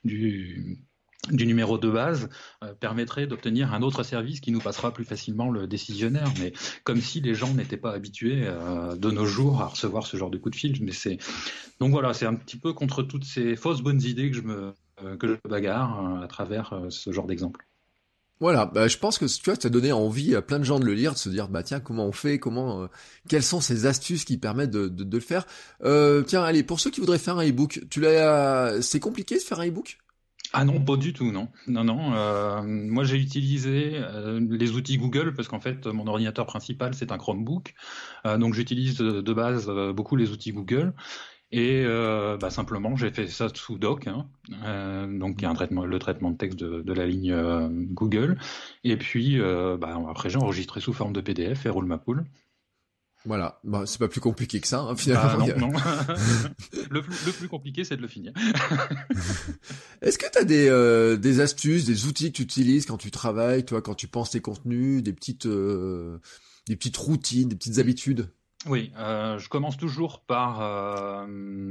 du, du numéro de base euh, permettrait d'obtenir un autre service qui nous passera plus facilement le décisionnaire. Mais comme si les gens n'étaient pas habitués euh, de nos jours à recevoir ce genre de coup de fil. Mais c'est... Donc voilà, c'est un petit peu contre toutes ces fausses bonnes idées que je me, euh, que je bagarre euh, à travers euh, ce genre d'exemple. Voilà, bah, je pense que tu vois, ça a donné envie à plein de gens de le lire, de se dire bah tiens, comment on fait, comment, euh, quelles sont ces astuces qui permettent de, de, de le faire. Euh, tiens, allez, pour ceux qui voudraient faire un e-book, tu l'as, c'est compliqué de faire un e-book ? Ah non, pas du tout, non. Non, non. Euh, moi, j'ai utilisé euh, les outils Google parce qu'en fait, mon ordinateur principal, c'est un Chromebook. Euh, donc, j'utilise de base euh, beaucoup les outils Google. Et euh, bah, simplement, j'ai fait ça sous doc, hein. euh, donc il y a un traitement, le traitement de texte de, de la ligne euh, Google. Et puis, euh, bah, après, j'ai enregistré sous forme de P D F et roule ma poule. Voilà, bah, c'est pas plus compliqué que ça, hein, finalement. Ah, non, non. le, plus, le plus compliqué, c'est de le finir. Est-ce que t'as des euh, des astuces, des outils que tu utilises quand tu travailles, toi, quand tu penses tes contenus, des petites euh, des petites routines, des petites habitudes? Oui, euh, je commence toujours par euh,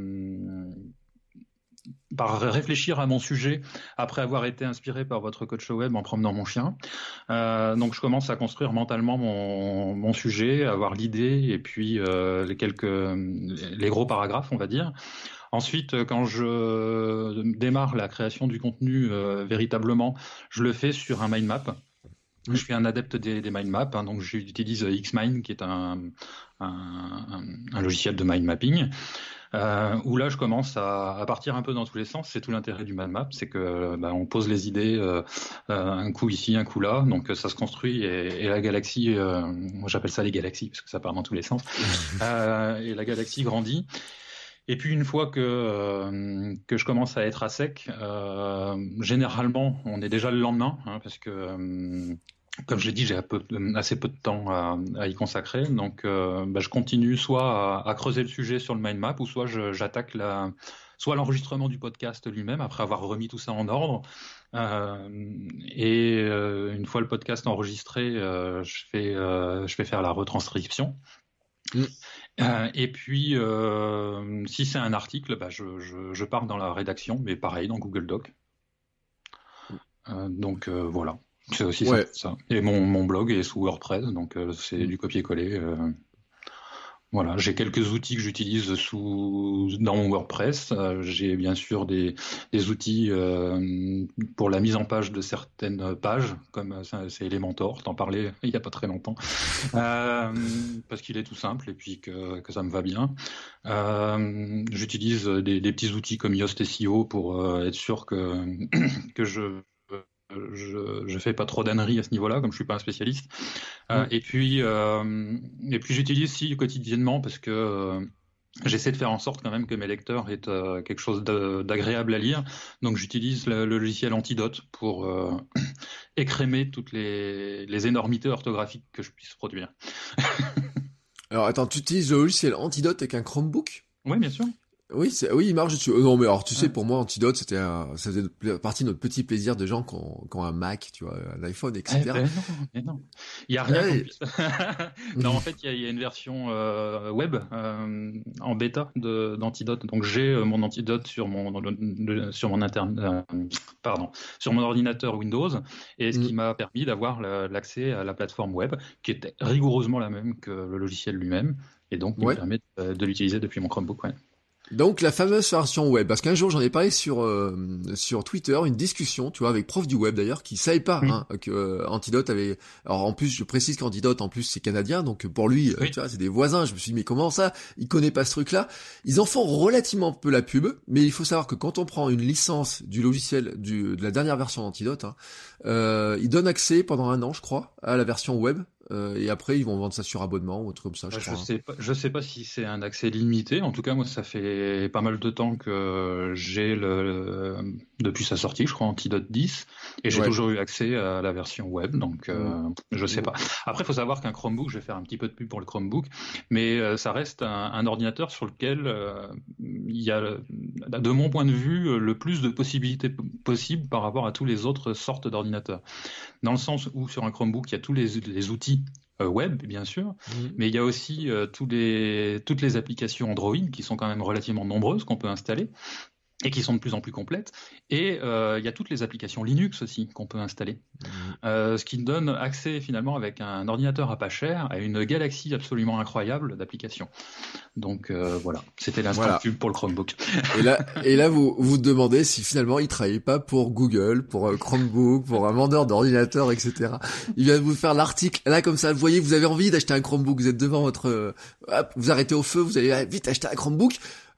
par réfléchir à mon sujet après avoir été inspiré par votre coach web en promenant mon chien. Euh, donc je commence à construire mentalement mon, mon sujet, avoir l'idée et puis euh, les quelques les gros paragraphes, on va dire. Ensuite, quand je démarre la création du contenu euh, véritablement, je le fais sur un mind map. Je suis un adepte des, des mind maps, hein, donc j'utilise Xmind, qui est un, un, un, un logiciel de mind mapping. Euh, où là je commence à, à partir un peu dans tous les sens. C'est tout l'intérêt du mind map, c'est que bah, on pose les idées euh, euh, un coup ici, un coup là, donc ça se construit et, et la galaxie, euh, moi j'appelle ça les galaxies parce que ça part dans tous les sens, euh, et la galaxie grandit. Et puis une fois que euh, que je commence à être à sec, euh, généralement on est déjà le lendemain, hein, parce que euh, comme je l'ai dit, j'ai assez peu de temps à, à y consacrer, donc euh, bah, je continue soit à, à creuser le sujet sur le mind map, ou soit je, j'attaque la, soit l'enregistrement du podcast lui-même après avoir remis tout ça en ordre. Euh, et euh, une fois le podcast enregistré, euh, je fais euh, je fais faire la retranscription. Mmh. Euh, et puis, euh, si c'est un article, bah, je, je, je pars dans la rédaction, mais pareil dans Google Doc. Euh, donc euh, voilà. C'est aussi ouais. ça, ça. Et mon, mon blog est sous WordPress, donc euh, c'est du copier-coller. Euh, voilà, j'ai quelques outils que j'utilise sous dans mon WordPress. Euh, j'ai bien sûr des, des outils euh, pour la mise en page de certaines pages, comme ça, c'est Elementor. T'en parlais il y a pas très longtemps, euh, parce qu'il est tout simple et puis que, que ça me va bien. Euh, j'utilise des, des petits outils comme Yoast S E O pour euh, être sûr que que je Je, je fais pas trop d'âneries à ce niveau-là, comme je suis pas un spécialiste. Mmh. Euh, et puis, euh, et puis j'utilise aussi quotidiennement parce que euh, j'essaie de faire en sorte quand même que mes lecteurs aient euh, quelque chose de, d'agréable à lire. Donc j'utilise le, le logiciel Antidote pour euh, écrémer toutes les, les énormités orthographiques que je puisse produire. Alors attends, tu utilises le logiciel Antidote avec un Chromebook ? Oui, bien sûr. Oui, c'est, oui, il marche dessus. Euh, non, mais alors, tu sais, pour moi, Antidote, c'était un, ça faisait partie de notre petit plaisir de gens qui ont, qui ont un Mac, tu vois, un iPhone, et cetera. Eh ben non, mais non. Il y a rien ouais. qu'on puisse... Non, en fait, il y a, il y a une version euh, web euh, en bêta de, d'Antidote. Donc, j'ai euh, mon Antidote sur mon, le, le, sur mon interne, euh, pardon, sur mon ordinateur Windows, et ce mm. qui m'a permis d'avoir la, l'accès à la plateforme web, qui était rigoureusement la même que le logiciel lui-même, et donc, qui ouais. me permet de, de l'utiliser depuis mon Chromebook, ouais. Donc la fameuse version web, parce qu'un jour j'en ai parlé sur euh, sur Twitter, une discussion, tu vois, avec prof du web d'ailleurs, qui savait pas oui. hein, que euh, Antidote avait. Alors en plus, je précise qu'Antidote en plus c'est canadien, donc pour lui, oui. euh, tu vois, c'est des voisins. Je me suis dit mais comment ça, il connaît pas ce truc-là. Ils en font relativement peu la pub, mais il faut savoir que quand on prend une licence du logiciel du de la dernière version d'Antidote, hein, euh, ils donnent accès pendant un an, je crois, à la version web. Euh, et après, ils vont vendre ça sur abonnement ou un truc comme ça, je, je crois. sais pas, je sais pas si c'est un accès limité. En tout cas, moi, ça fait pas mal de temps que j'ai le, le depuis sa sortie, je crois, Antidote dix, et j'ai ouais. toujours eu accès à la version web. Donc, euh, mmh. je sais mmh. pas. Après, il faut savoir qu'un Chromebook, je vais faire un petit peu de pub pour le Chromebook, mais euh, ça reste un, un ordinateur sur lequel euh, il y a, de mon point de vue, le plus de possibilités possibles par rapport à tous les autres sortes d'ordinateurs. Dans le sens où sur un Chromebook, il y a tous les, les outils euh, web, bien sûr, mmh. mais il y a aussi euh, tous les, toutes les applications Android qui sont quand même relativement nombreuses qu'on peut installer et qui sont de plus en plus complètes. Et euh, il y a toutes les applications Linux aussi qu'on peut installer. Mmh. Euh, ce qui donne accès finalement avec un ordinateur à pas cher à une galaxie absolument incroyable d'applications. Donc euh, voilà, c'était l'instant voilà. pub pour le Chromebook. Et là, et là vous vous demandez si finalement il travaillait pas pour Google, pour euh, Chromebook, pour un vendeur d'ordinateurs, et cetera. Il vient de vous faire l'article. Là comme ça, vous voyez, vous avez envie d'acheter un Chromebook, vous êtes devant votre, euh, hop, vous arrêtez au feu, vous allez ah, vite acheter un Chromebook.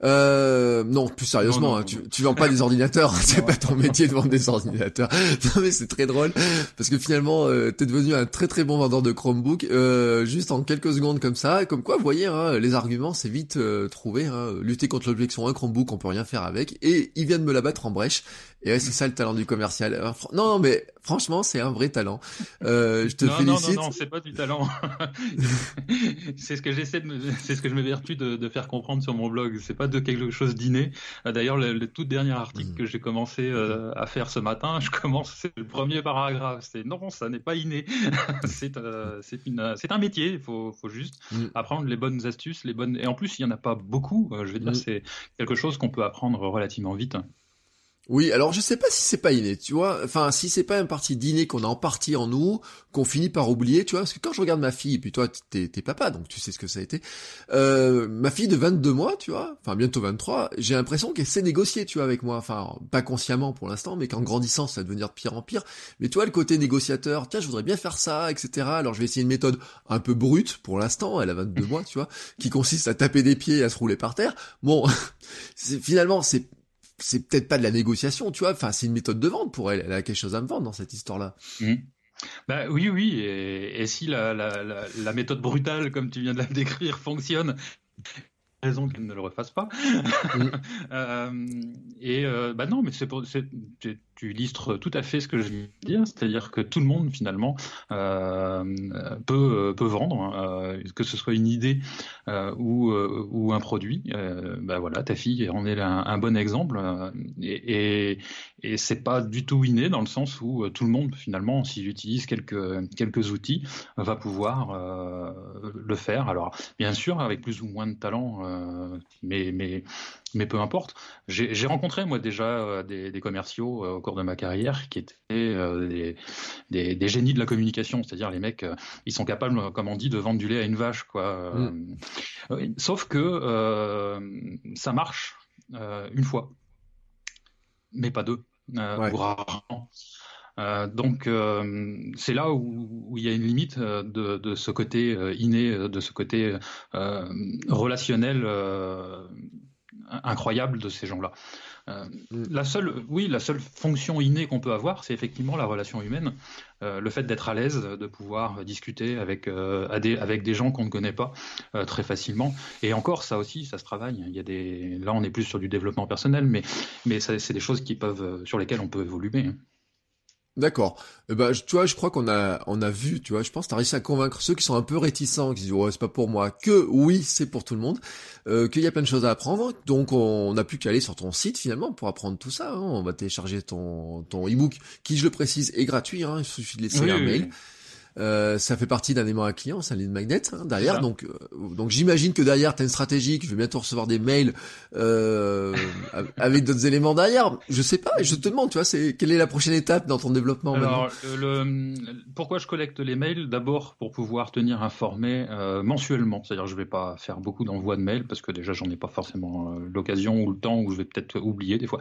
Euh, non, plus sérieusement, non, non, hein, tu, tu vends pas des ordinateurs, c'est non, pas ton métier de vendre des ordinateurs. Non mais c'est très drôle, parce que finalement, euh, t'es devenu un très très bon vendeur de Chromebook, euh, juste en quelques secondes comme ça, comme quoi, vous voyez, hein, les arguments, c'est vite euh, trouvé, hein, lutter contre l'objection, un Chromebook, on peut rien faire avec, et il vient de me la battre en brèche, et ouais, c'est ça le talent du commercial. Non, non mais Franchement, c'est un vrai talent. Euh, je te non, félicite. Non, non, non, c'est pas du talent. c'est ce que j'essaie de, me... c'est ce que je m'évertue de, de faire comprendre sur mon blog. C'est pas de quelque chose d'inné. D'ailleurs, le, le tout dernier article mmh. que j'ai commencé euh, à faire ce matin, je commence, c'est le premier paragraphe. C'est non, ça n'est pas inné. c'est, euh, c'est une, c'est un métier. Il faut, faut juste mmh. apprendre les bonnes astuces, les bonnes. Et en plus, il y en a pas beaucoup. Euh, je veux dire, mmh. c'est quelque chose qu'on peut apprendre relativement vite. Oui, alors je sais pas si c'est pas inné, tu vois, enfin si c'est pas une partie d'inné qu'on a en partie en nous, qu'on finit par oublier, tu vois, parce que quand je regarde ma fille, et puis toi t'es, t'es papa, donc tu sais ce que ça a été, euh, ma fille de vingt-deux mois, tu vois, enfin bientôt vingt-trois, j'ai l'impression qu'elle sait négocier, tu vois, avec moi, enfin pas consciemment pour l'instant, mais qu'en grandissant ça va devenir de pire en pire, mais toi le côté négociateur, tiens je voudrais bien faire ça, et cetera, alors je vais essayer une méthode un peu brute pour l'instant, elle a vingt-deux mois, tu vois, qui consiste à taper des pieds et à se rouler par terre, bon, c'est, finalement c'est c'est peut-être pas de la négociation, tu vois, enfin c'est une méthode de vente pour elle, elle a quelque chose à me vendre dans cette histoire-là. Mmh. Bah oui, oui, et, et si la, la, la, la méthode brutale, comme tu viens de la décrire, fonctionne, raison qu'elle ne le refasse pas. Mmh. euh, et euh, bah non, mais c'est pour, c'est, tu, tu illustres tout à fait ce que je veux dire, c'est-à-dire que tout le monde finalement euh, peut peut vendre, euh, que ce soit une idée euh, ou euh, ou un produit. Euh, bah voilà, ta fille en est un, un bon exemple, euh, et, et et c'est pas du tout inné dans le sens où euh, tout le monde finalement, s'il utilise quelques quelques outils, va pouvoir euh, le faire. Alors bien sûr avec plus ou moins de talent. Euh, Euh, mais, mais, mais peu importe. J'ai, j'ai rencontré moi déjà euh, des, des commerciaux euh, au cours de ma carrière qui étaient euh, des, des, des génies de la communication, c'est-à-dire les mecs, euh, ils sont capables, comme on dit, de vendre du lait à une vache, quoi. Mm. Euh, sauf que euh, ça marche euh, une fois, mais pas deux, euh, ouais. ou rarement. Euh, donc euh, c'est là où, où il y a une limite euh, de, de ce côté euh, inné, de ce côté euh, relationnel euh, incroyable de ces gens-là. Euh, mm. La seule, oui, la seule fonction innée qu'on peut avoir, c'est effectivement la relation humaine, euh, le fait d'être à l'aise, de pouvoir discuter avec euh, avec des gens qu'on ne connaît pas euh, très facilement. Et encore, ça aussi, ça se travaille. Il y a des, là, on est plus sur du développement personnel, mais mais ça, c'est des choses qui peuvent, sur lesquelles on peut évoluer. D'accord. Eh ben, tu vois, je crois qu'on a, on a vu, tu vois, je pense que t'as réussi à convaincre ceux qui sont un peu réticents, qui disent, ouais, c'est pas pour moi, que oui, c'est pour tout le monde, euh, qu'il y a plein de choses à apprendre. Donc, on n'a plus qu'à aller sur ton site, finalement, pour apprendre tout ça, hein. On va télécharger ton, ton e-book, qui, je le précise, est gratuit, hein. Il suffit de laisser oui, un oui, mail. Oui. Euh, ça fait partie d'un aimant à client, c'est un lead magnet hein, derrière, donc euh, donc j'imagine que derrière t'as une stratégie, que je vais bientôt recevoir des mails euh, avec d'autres éléments derrière. Je sais pas, je te demande, tu vois, c'est quelle est la prochaine étape dans ton développement Alors, maintenant le, pourquoi je collecte les mails? D'abord pour pouvoir tenir informé euh, mensuellement, c'est-à-dire je vais pas faire beaucoup d'envois de mails parce que déjà j'en ai pas forcément euh, l'occasion ou le temps, ou je vais peut-être oublier des fois.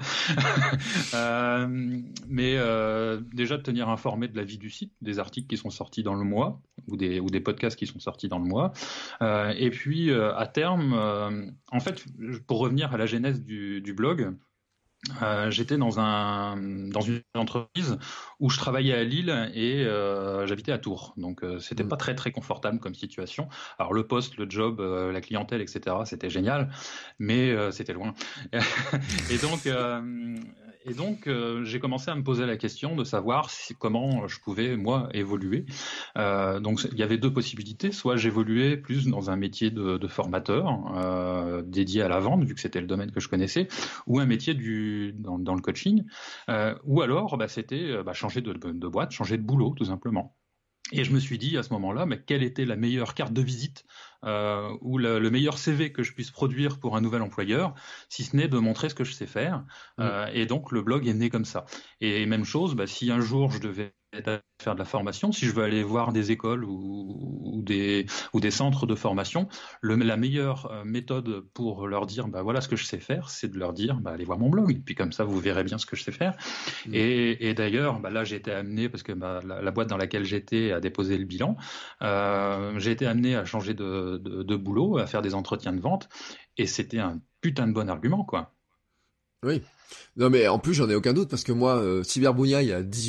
euh, mais euh, déjà de tenir informé de la vie du site, des articles qui sont sortis dans le mois ou des ou des podcasts qui sont sortis dans le mois euh, et puis euh, à terme euh, en fait pour revenir à la genèse du, du blog euh, j'étais dans un dans une entreprise où je travaillais à Lille et euh, j'habitais à Tours, donc euh, c'était mmh. pas très très confortable comme situation. Alors le poste, le job, euh, la clientèle, et cetera, c'était génial, mais euh, c'était loin. et donc euh, Et donc, euh, j'ai commencé à me poser la question de savoir si, comment je pouvais, moi, évoluer. Euh, donc, il y avait deux possibilités. Soit j'évoluais plus dans un métier de, de formateur, euh, dédié à la vente, vu que c'était le domaine que je connaissais, ou un métier du, dans, dans le coaching. Euh, ou alors, bah, c'était bah, changer de, de boîte, changer de boulot, tout simplement. Et je me suis dit à ce moment-là, mais quelle était la meilleure carte de visite euh, ou le, le meilleur C V que je puisse produire pour un nouvel employeur, si ce n'est de montrer ce que je sais faire. Mmh. Euh, et donc le blog est né comme ça. Et même chose, bah, si un jour je devais faire de la formation, si je veux aller voir des écoles ou, ou, des, ou des centres de formation, le, la meilleure méthode pour leur dire bah, voilà ce que je sais faire, c'est de leur dire bah, allez voir mon blog, et puis comme ça vous verrez bien ce que je sais faire. Mmh. Et, et d'ailleurs, bah, là j'ai été amené, parce que bah, la, la boîte dans laquelle j'étais a déposé le bilan, euh, j'ai été amené à changer de, de, de boulot, à faire des entretiens de vente, et c'était un putain de bon argument, quoi. Oui. Non mais en plus j'en ai aucun doute, parce que moi, euh, Cyberbounia, il y a dix-huit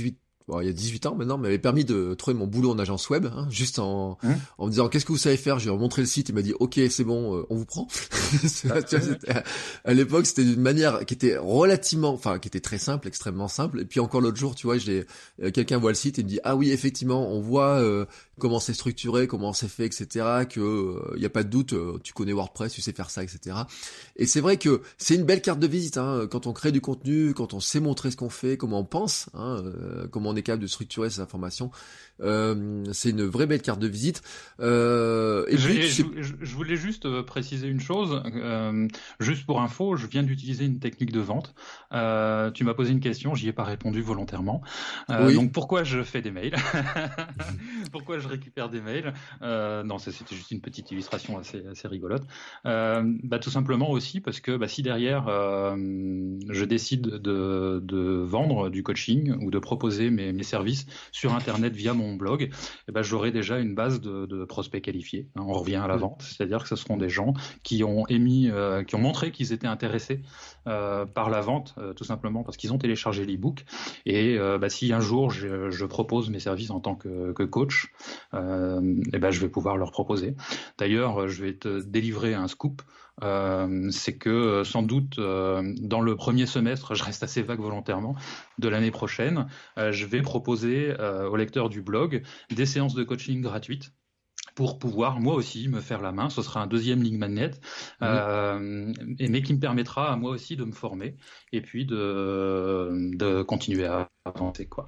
bon, il y a dix-huit ans maintenant, m'avait permis de trouver mon boulot en agence web, hein, juste en, mmh. en me disant qu'est-ce que vous savez faire. Je lui ai montré le site, il m'a dit ok, c'est bon, euh, on vous prend. Ah, tu vois, c'était, à l'époque, c'était d'une manière qui était relativement, enfin, qui était très simple, extrêmement simple. Et puis encore l'autre jour, tu vois, j'ai euh, quelqu'un voit le site et me dit ah oui, effectivement, on voit euh, comment c'est structuré, comment c'est fait, et cetera. Que il euh, y a pas de doute, euh, tu connais WordPress, tu sais faire ça, et cetera. Et c'est vrai que c'est une belle carte de visite, hein, quand on crée du contenu, quand on sait montrer ce qu'on fait, comment on pense, hein, euh, comment on est capable de structurer ces informations. Euh, c'est une vraie belle carte de visite. Euh, et je, puis, je, je, je voulais juste préciser une chose, euh, juste pour info, je viens d'utiliser une technique de vente. Euh, tu m'as posé une question, j'y ai pas répondu volontairement. Euh, oui. Donc pourquoi je fais des mails? Pourquoi je récupère des mails? euh, Non, ça, c'était juste une petite illustration assez, assez rigolote. Euh, bah, tout simplement aussi parce que bah, si derrière euh, je décide de, de vendre du coaching ou de proposer mes, mes services sur Internet via mon blog, eh ben, j'aurai déjà une base de, de prospects qualifiés. On revient à la vente, c'est-à-dire que ce seront des gens qui ont émis, euh, qui ont montré qu'ils étaient intéressés euh, par la vente, euh, tout simplement parce qu'ils ont téléchargé l'e-book. Et euh, bah, si un jour je, je propose mes services en tant que, que coach, euh, eh ben, je vais pouvoir leur proposer. D'ailleurs, je vais te délivrer un scoop. Euh, c'est que sans doute euh, dans le premier semestre, je reste assez vague volontairement, de l'année prochaine, euh, je vais proposer euh, aux lecteurs du blog des séances de coaching gratuites pour pouvoir moi aussi me faire la main. Ce sera un deuxième lead magnet, mmh. euh, mais qui me permettra à moi aussi de me former et puis de, de continuer à avancer, quoi.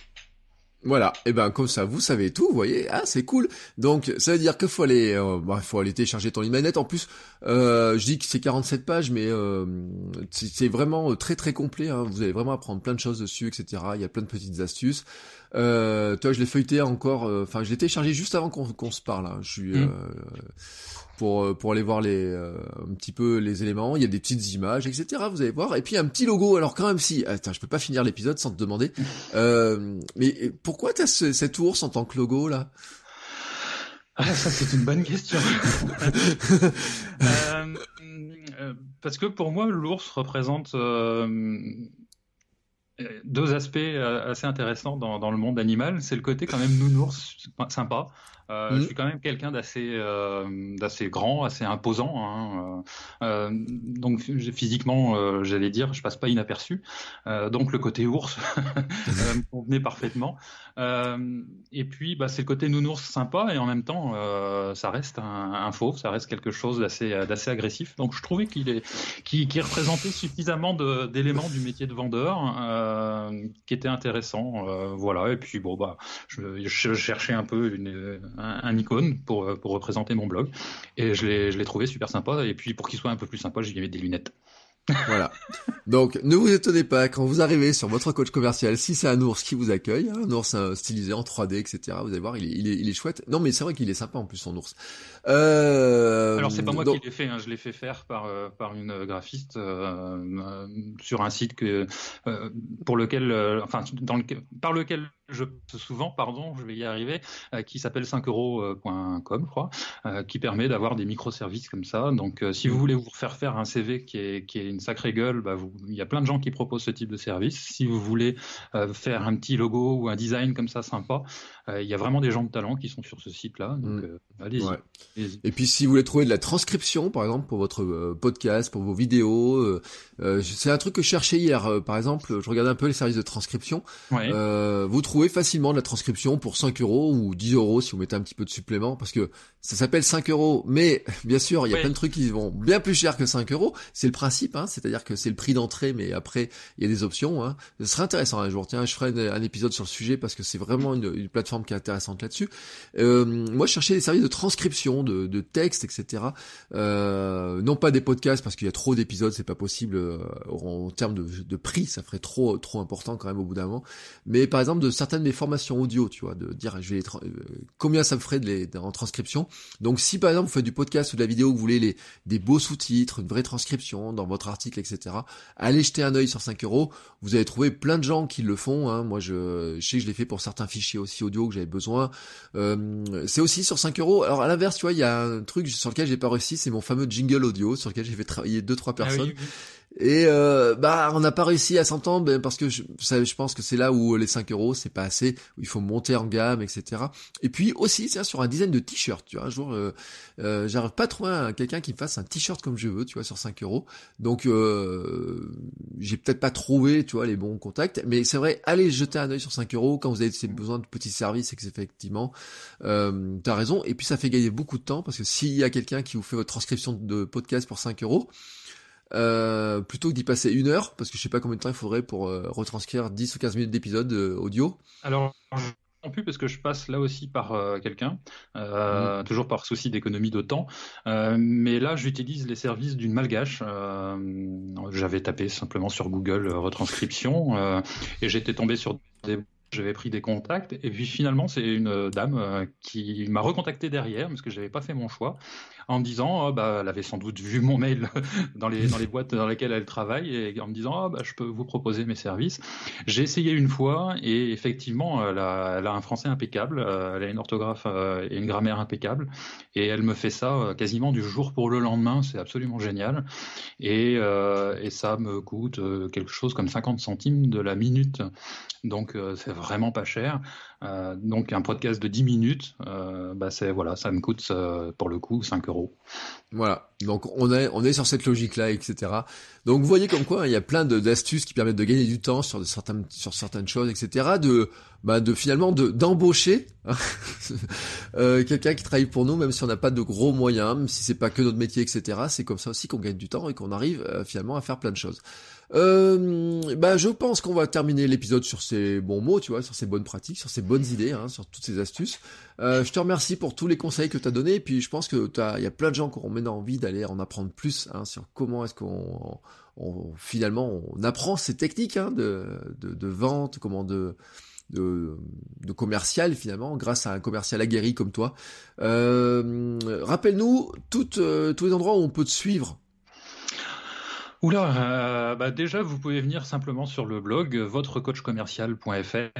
Voilà, et ben comme ça vous savez tout, vous voyez, ah c'est cool. Donc ça veut dire qu'il faut aller, euh, bah, faut aller télécharger ton lead magnet. En plus, euh, je dis que c'est quarante-sept pages, mais euh, c'est, c'est vraiment très très complet. Hein. Vous allez vraiment apprendre plein de choses dessus, et cetera. Il y a plein de petites astuces. Euh, toi, je l'ai feuilleté encore, enfin, euh, je l'ai téléchargé juste avant qu'on, qu'on se parle. Hein. Je suis mmh. euh, pour pour aller voir les euh, un petit peu les éléments. Il y a des petites images, et cetera. Vous allez voir. Et puis un petit logo. Alors quand même, si, attends, je peux pas finir l'épisode sans te demander. Euh, mais pourquoi t'as ce, cet ours en tant que logo là? Ah, ça c'est une bonne question. euh, euh, parce que pour moi, l'ours représente euh, deux aspects assez intéressants dans, dans le monde animal. C'est le côté quand même nounours sympa. Euh, mmh. Je suis quand même quelqu'un d'assez, euh, d'assez grand, assez imposant. Hein. Euh, donc physiquement, euh, j'allais dire, je passe pas inaperçu. Euh, donc le côté ours me convenait parfaitement. Euh, et puis, bah, c'est le côté nounours sympa et en même temps, euh, ça reste un, un fauve, ça reste quelque chose d'assez, d'assez agressif. Donc je trouvais qu'il est, qu'il, qu'il représentait suffisamment de, d'éléments du métier de vendeur euh, qui était intéressant. Euh, voilà. Et puis bon, bah, je, je cherchais un peu une Un, un icône pour, pour représenter mon blog et je l'ai, je l'ai trouvé super sympa et puis pour qu'il soit un peu plus sympa, j'ai mis des lunettes. Voilà. Donc, ne vous étonnez pas quand vous arrivez sur votre coach commercial, si c'est un ours qui vous accueille, un ours stylisé en trois D, et cetera. Vous allez voir, il est, il est, il est chouette. Non, mais c'est vrai qu'il est sympa en plus, son ours. Euh... Alors, c'est pas moi donc... qui l'ai fait, hein. Je l'ai fait faire par euh, par une graphiste euh, euh, sur un site que euh, pour lequel, euh, enfin, dans lequel, par lequel je souvent, pardon, je vais y arriver, euh, qui s'appelle cinq euros point com, je crois, euh, qui permet d'avoir des microservices comme ça. Donc, euh, si vous voulez vous faire faire un C V qui est qui est une sacrée gueule, bah vous, il y a plein de gens qui proposent ce type de service. Si vous voulez euh, faire un petit logo ou un design comme ça sympa, euh, il y a vraiment des gens de talent qui sont sur ce site-là. Donc, mmh. euh, allez-y, ouais. allez-y. Et puis, si vous voulez trouver de la transcription, par exemple, pour votre euh, podcast, pour vos vidéos, euh, euh, c'est un truc que je cherchais hier. Euh, par exemple, je regardais un peu les services de transcription. Ouais. Euh, vous trouvez facilement de la transcription pour cinq euros ou dix euros si vous mettez un petit peu de supplément, parce que ça s'appelle cinq euros, mais bien sûr, il y a ouais. plein de trucs qui vont bien plus cher que cinq euros. C'est le principe, hein, c'est-à-dire que c'est le prix d'entrée, mais après, il y a des options. Hein. Ce serait intéressant un jour. Tiens, je ferai un épisode sur le sujet parce que c'est vraiment une, une plateforme qui est intéressante là-dessus. Euh, moi, je cherchais des services de transcription, de, de texte, et cetera. Euh, non pas des podcasts parce qu'il y a trop d'épisodes, c'est pas possible euh, en, en termes de, de prix, ça ferait trop trop important quand même au bout d'un moment. Mais par exemple, de certaines de mes formations audio, tu vois, de dire je vais les tra- euh, combien ça me ferait de les en transcription. Donc, si par exemple vous faites du podcast ou de la vidéo, vous voulez les des beaux sous-titres, une vraie transcription dans votre article, et cetera. Allez jeter un œil sur cinq euros. Vous allez trouver plein de gens qui le font. Hein. Moi, je, je sais que je l'ai fait pour certains fichiers aussi audio que j'avais besoin. Euh, c'est aussi sur cinq euros. Alors à l'inverse, tu vois, il y a un truc sur lequel j'ai pas réussi, c'est mon fameux jingle audio sur lequel j'ai fait travailler deux trois personnes. Ah oui, oui. Et euh, bah on n'a pas réussi à s'entendre ben, parce que je, ça, je pense que c'est là où les cinq euros c'est pas assez, où il faut monter en gamme, et cetera. Et puis aussi c'est sur un design de t-shirt, tu vois, un jour euh, euh, j'arrive pas à trouver un, quelqu'un qui me fasse un t-shirt comme je veux, tu vois, sur cinq euros. Donc euh, j'ai peut-être pas trouvé, tu vois, les bons contacts, mais c'est vrai, allez jeter un œil sur cinq euros quand vous avez besoin de petits services, et que effectivement euh, t'as raison. Et puis ça fait gagner beaucoup de temps parce que s'il y a quelqu'un qui vous fait votre transcription de podcast pour cinq euros, Euh, plutôt que d'y passer une heure, parce que je sais pas combien de temps il faudrait pour euh, retranscrire dix ou quinze minutes d'épisode euh, audio. Alors, non plus parce que je passe là aussi par euh, quelqu'un, euh, mmh. toujours par souci d'économie de temps. Euh, mais là, j'utilise les services d'une malgache. Euh, j'avais tapé simplement sur Google euh, retranscription euh, et j'étais tombé sur des... J'avais pris des contacts et puis finalement c'est une dame euh, qui m'a recontacté derrière parce que j'avais pas fait mon choix en me disant oh, bah elle avait sans doute vu mon mail dans les dans les boîtes dans lesquelles elle travaille et en me disant oh, bah je peux vous proposer mes services. J'ai essayé une fois et effectivement elle a, elle a un français impeccable, euh, elle a une orthographe euh, et une grammaire impeccable et elle me fait ça euh, quasiment du jour pour le lendemain, c'est absolument génial et euh, et ça me coûte euh, quelque chose comme cinquante centimes de la minute. Donc euh, c'est vraiment pas cher. Euh, donc un podcast de dix minutes, euh, bah c'est voilà, ça me coûte euh, pour le coup cinq euros. Voilà. Donc on est on est sur cette logique-là, et cetera. Donc vous voyez comme quoi hein, il y a plein de, d'astuces qui permettent de gagner du temps sur de certaines sur certaines choses, et cetera. De bah de finalement de d'embaucher hein, euh, quelqu'un qui travaille pour nous, même si on n'a pas de gros moyens, même si c'est pas que notre métier, et cetera. C'est comme ça aussi qu'on gagne du temps et qu'on arrive euh, finalement à faire plein de choses. Euh, bah je pense qu'on va terminer l'épisode sur ces bons mots, tu vois, sur ces bonnes pratiques, sur ces bonnes idées, hein, sur toutes ces astuces. Euh, je te remercie pour tous les conseils que tu as donnés, et puis je pense que t'as, il y a plein de gens qui auront maintenant envie d'aller en apprendre plus hein, sur comment est-ce qu'on on, finalement on apprend ces techniques hein, de, de, de vente, comment de De, de commercial finalement grâce à un commercial aguerri comme toi. Euh, rappelle-nous toutes, euh, tous les endroits où on peut te suivre. Oula, euh, bah déjà vous pouvez venir simplement sur le blog votre coach commercial point f r,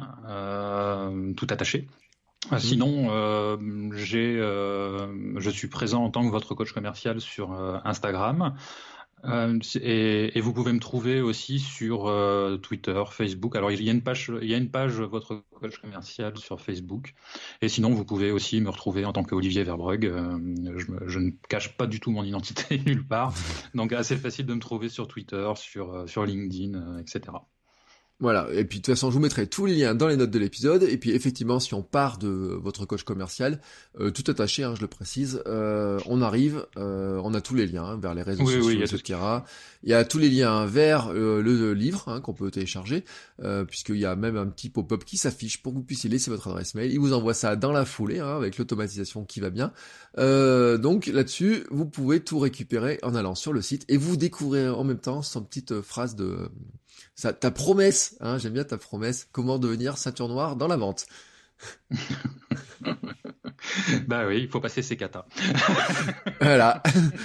euh, tout attaché. Mmh. Sinon, euh, j'ai, euh, je suis présent en tant que votre coach commercial sur euh, Instagram. Euh, et, et vous pouvez me trouver aussi sur euh, Twitter, Facebook. Alors il y a une page, il y a une page votre coach commercial sur Facebook. Et sinon vous pouvez aussi me retrouver en tant qu'Olivier Verbrugge. Euh, je, me, je ne cache pas du tout mon identité nulle part, donc assez facile de me trouver sur Twitter, sur sur LinkedIn, euh, et cetera. Voilà, et puis de toute façon je vous mettrai tous les liens dans les notes de l'épisode, et puis effectivement si on part de votre coach commercial, euh, tout attaché, hein, je le précise, euh, on arrive, euh, on a tous les liens hein, vers les réseaux oui, sociaux, oui, il y a et cetera. Il y a tous les liens vers euh, le livre hein, qu'on peut télécharger, euh, puisqu'il y a même un petit pop-up qui s'affiche pour que vous puissiez laisser votre adresse mail, il vous envoie ça dans la foulée, hein, avec l'automatisation qui va bien. Euh, donc là-dessus, vous pouvez tout récupérer en allant sur le site, et vous découvrirez en même temps son petite phrase de... Ça, ta promesse, hein, j'aime bien ta promesse, comment devenir ceinture noire dans la vente. Bah oui, il faut passer ses katas. Voilà.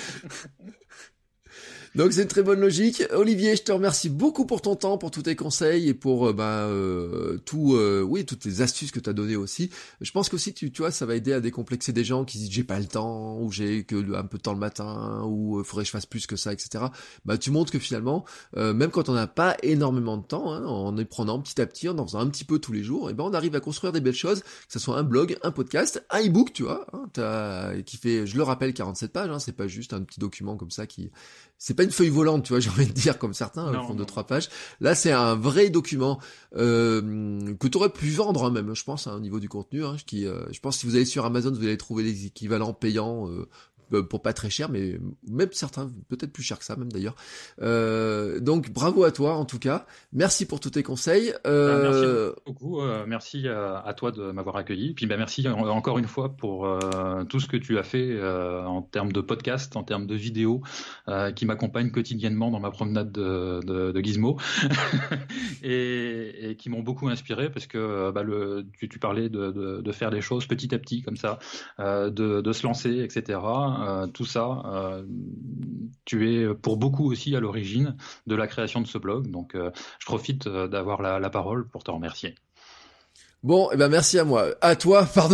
Donc c'est une très bonne logique. Olivier, je te remercie beaucoup pour ton temps, pour tous tes conseils et pour euh, ben euh, tout, euh, oui, toutes tes astuces que tu as données aussi. Je pense qu'aussi tu, tu vois, ça va aider à décomplexer des gens qui disent j'ai pas le temps, ou j'ai que un peu de temps le matin, ou euh, faudrait que je fasse plus que ça, et cetera. Bah tu montres que finalement, euh, même quand on n'a pas énormément de temps, hein, en y prenant petit à petit, en en faisant un petit peu tous les jours, et ben on arrive à construire des belles choses, que ce soit un blog, un podcast, un e-book, tu vois, hein, t'as, qui fait, je le rappelle, quarante-sept pages. Hein, c'est pas juste un petit document comme ça qui c'est pas une feuille volante, tu vois, j'ai envie de dire comme certains non, font deux trois pages. Là, c'est un vrai document euh, que tu aurais pu vendre hein, même, je pense, hein, au niveau du contenu. Hein, qui, euh, je pense que si vous allez sur Amazon, vous allez trouver les équivalents payants euh, pour pas très cher, mais même certains peut-être plus cher que ça même d'ailleurs. Euh, donc bravo à toi en tout cas. Merci pour tous tes conseils. Euh... Merci beaucoup. Euh, merci à, à toi de m'avoir accueilli. Puis bah, merci en, encore une fois pour euh, tout ce que tu as fait euh, en termes de podcast, en termes de vidéos euh, qui m'accompagnent quotidiennement dans ma promenade de, de, de Gizmo et, et qui m'ont beaucoup inspiré parce que bah, le, tu, tu parlais de, de, de faire les choses petit à petit comme ça, euh, de, de se lancer, et cetera. Euh, tout ça, euh, tu es pour beaucoup aussi à l'origine de la création de ce blog, donc euh, je profite euh, d'avoir la, la parole pour te remercier. Bon, eh ben merci à moi. À toi, pardon.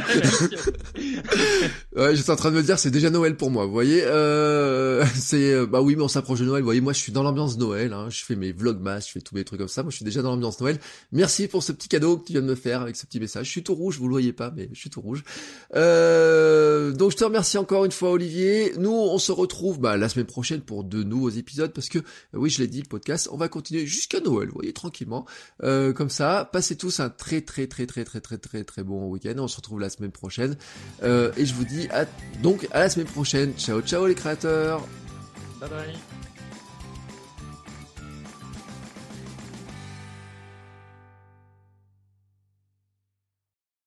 Ouais, j'étais en train de me dire, c'est déjà Noël pour moi, vous voyez. Euh, c'est, bah oui, mais on s'approche de Noël, vous voyez. Moi, je suis dans l'ambiance Noël. Hein, je fais mes vlogmas, je fais tous mes trucs comme ça. Moi, je suis déjà dans l'ambiance Noël. Merci pour ce petit cadeau que tu viens de me faire avec ce petit message. Je suis tout rouge, vous le voyez pas, mais je suis tout rouge. Euh, donc, je te remercie encore une fois, Olivier. Nous, on se retrouve bah, la semaine prochaine pour de nouveaux épisodes, parce que, oui, je l'ai dit, le podcast, on va continuer jusqu'à Noël, vous voyez, tranquillement. Euh, comme ça, passez tous un très très très très très très très très bon week-end. On se retrouve la semaine prochaine. Euh, et je vous dis à, donc à la semaine prochaine. Ciao ciao les créateurs. Bye bye.